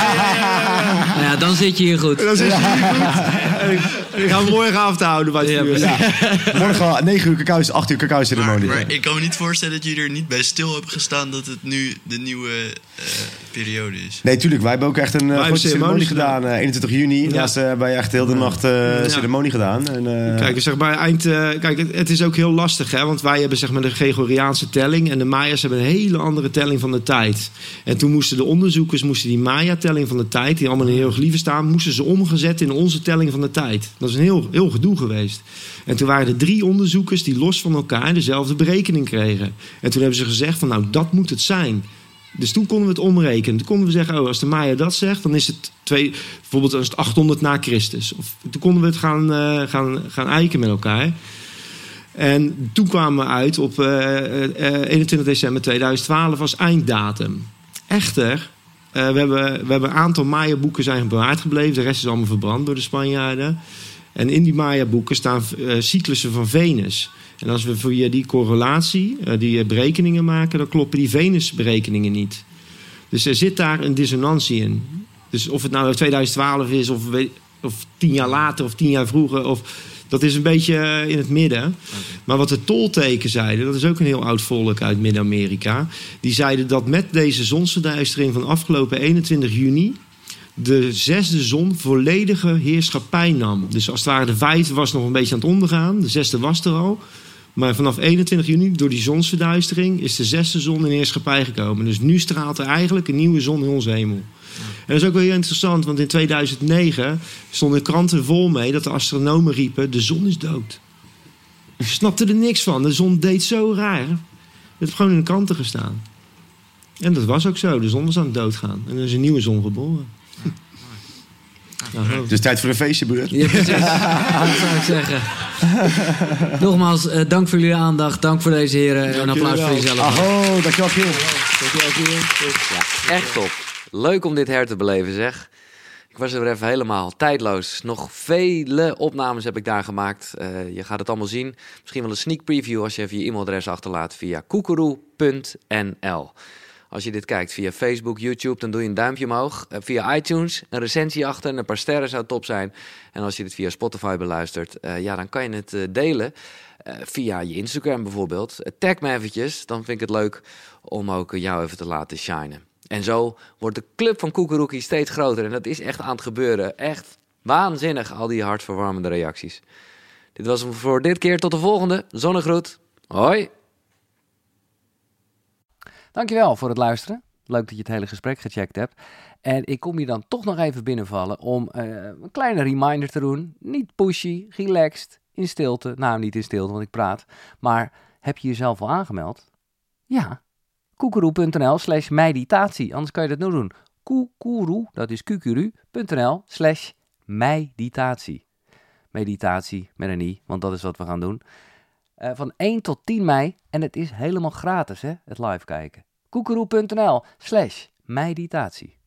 Nou ja, dan zit je hier goed. Dan zit je hier goed. En ik ga een morgenavond houden bij het vuur. Morgen 9 uur cacao, 8 uur cacao ceremonie. Maar ik kan me niet voorstellen dat jullie er niet bij stil hebben gestaan dat het nu de nieuwe periode is. Nee, tuurlijk. Wij hebben ook echt een grote ceremonie gedaan. 21 juni. Ja. Daar hebben we echt heel de nacht ceremonie gedaan. En, Kijk, zeg maar, het is ook heel lastig, hè? Want wij hebben zeg maar de Gregoriaanse telling en de Maya's hebben een hele andere telling van de tijd. En toen moesten de onderzoekers die Maya-telling van de tijd, die allemaal in hieroglyphen staan, moesten ze omgezet in onze telling van de tijd. Dat is een heel gedoe geweest. En toen waren er 3 onderzoekers die los van elkaar dezelfde berekening kregen. En toen hebben ze gezegd van nou, dat moet het zijn. Dus toen konden we het omrekenen. Toen konden we zeggen, als de Maya dat zegt, dan is het bijvoorbeeld als het 800 na Christus. Of toen konden we het gaan eiken met elkaar. En toen kwamen we uit op 21 december 2012 als einddatum. Echter, we hebben een aantal Maya-boeken zijn bewaard gebleven. De rest is allemaal verbrand door de Spanjaarden. En in die Maya-boeken staan cyclussen van Venus. En als we via die correlatie, die berekeningen maken, dan kloppen die Venus-berekeningen niet. Dus er zit daar een dissonantie in. Dus of het nou 2012 is, of 10 jaar later, of 10 jaar vroeger, dat is een beetje in het midden. Okay. Maar wat de Tolteken zeiden, dat is ook een heel oud volk uit Midden-Amerika. Die zeiden dat met deze zonsverduistering van afgelopen 21 juni... de 6e zon volledige heerschappij nam. Dus als het ware de 5e was nog een beetje aan het ondergaan. De 6e was er al. Maar vanaf 21 juni, door die zonsverduistering, is de 6e zon in heerschappij gekomen. Dus nu straalt er eigenlijk een nieuwe zon in onze hemel. En dat is ook wel heel interessant, want in 2009 stonden kranten vol mee dat de astronomen riepen, de zon is dood. Ik snapte er niks van. De zon deed zo raar. Het heeft gewoon in de kranten gestaan. En dat was ook zo. De zon was aan het doodgaan. En er is een nieuwe zon geboren. Dus tijd voor een feestje, broer. Ja, precies. Dat zou ik zeggen. Nogmaals, dank voor jullie aandacht. Dank voor deze heren. En een applaus voor jezelf. Aho, dankjewel, Kiel. Ja, echt top. Leuk om dit te beleven, zeg. Ik was er weer even helemaal tijdloos. Nog vele opnames heb ik daar gemaakt. Je gaat het allemaal zien. Misschien wel een sneak preview als je even je e-mailadres achterlaat via koekeroe.nl. Als je dit kijkt via Facebook, YouTube, dan doe je een duimpje omhoog. Via iTunes een recensie achter en een paar sterren zou top zijn. En als je dit via Spotify beluistert, dan kan je het delen. Via je Instagram bijvoorbeeld. Tag me eventjes, dan vind ik het leuk om ook jou even te laten shinen. En zo wordt de club van Koekeroekie steeds groter. En dat is echt aan het gebeuren. Echt waanzinnig, al die hartverwarmende reacties. Dit was hem voor dit keer. Tot de volgende. Zonnegroet. Hoi. Dankjewel voor het luisteren. Leuk dat je het hele gesprek gecheckt hebt. En ik kom hier dan toch nog even binnenvallen om een kleine reminder te doen. Niet pushy, relaxed, in stilte. Nou, niet in stilte, want ik praat. Maar heb je jezelf al aangemeld? Ja. Koekeroe.nl/meditatie. Anders kan je dat nu doen. Koekeroe, dat is qqru.nl/meditatie. Meditatie met een i, want dat is wat we gaan doen. Van 1 tot 10 mei. En het is helemaal gratis, hè, het live kijken. Koekeroe.nl/meditatie.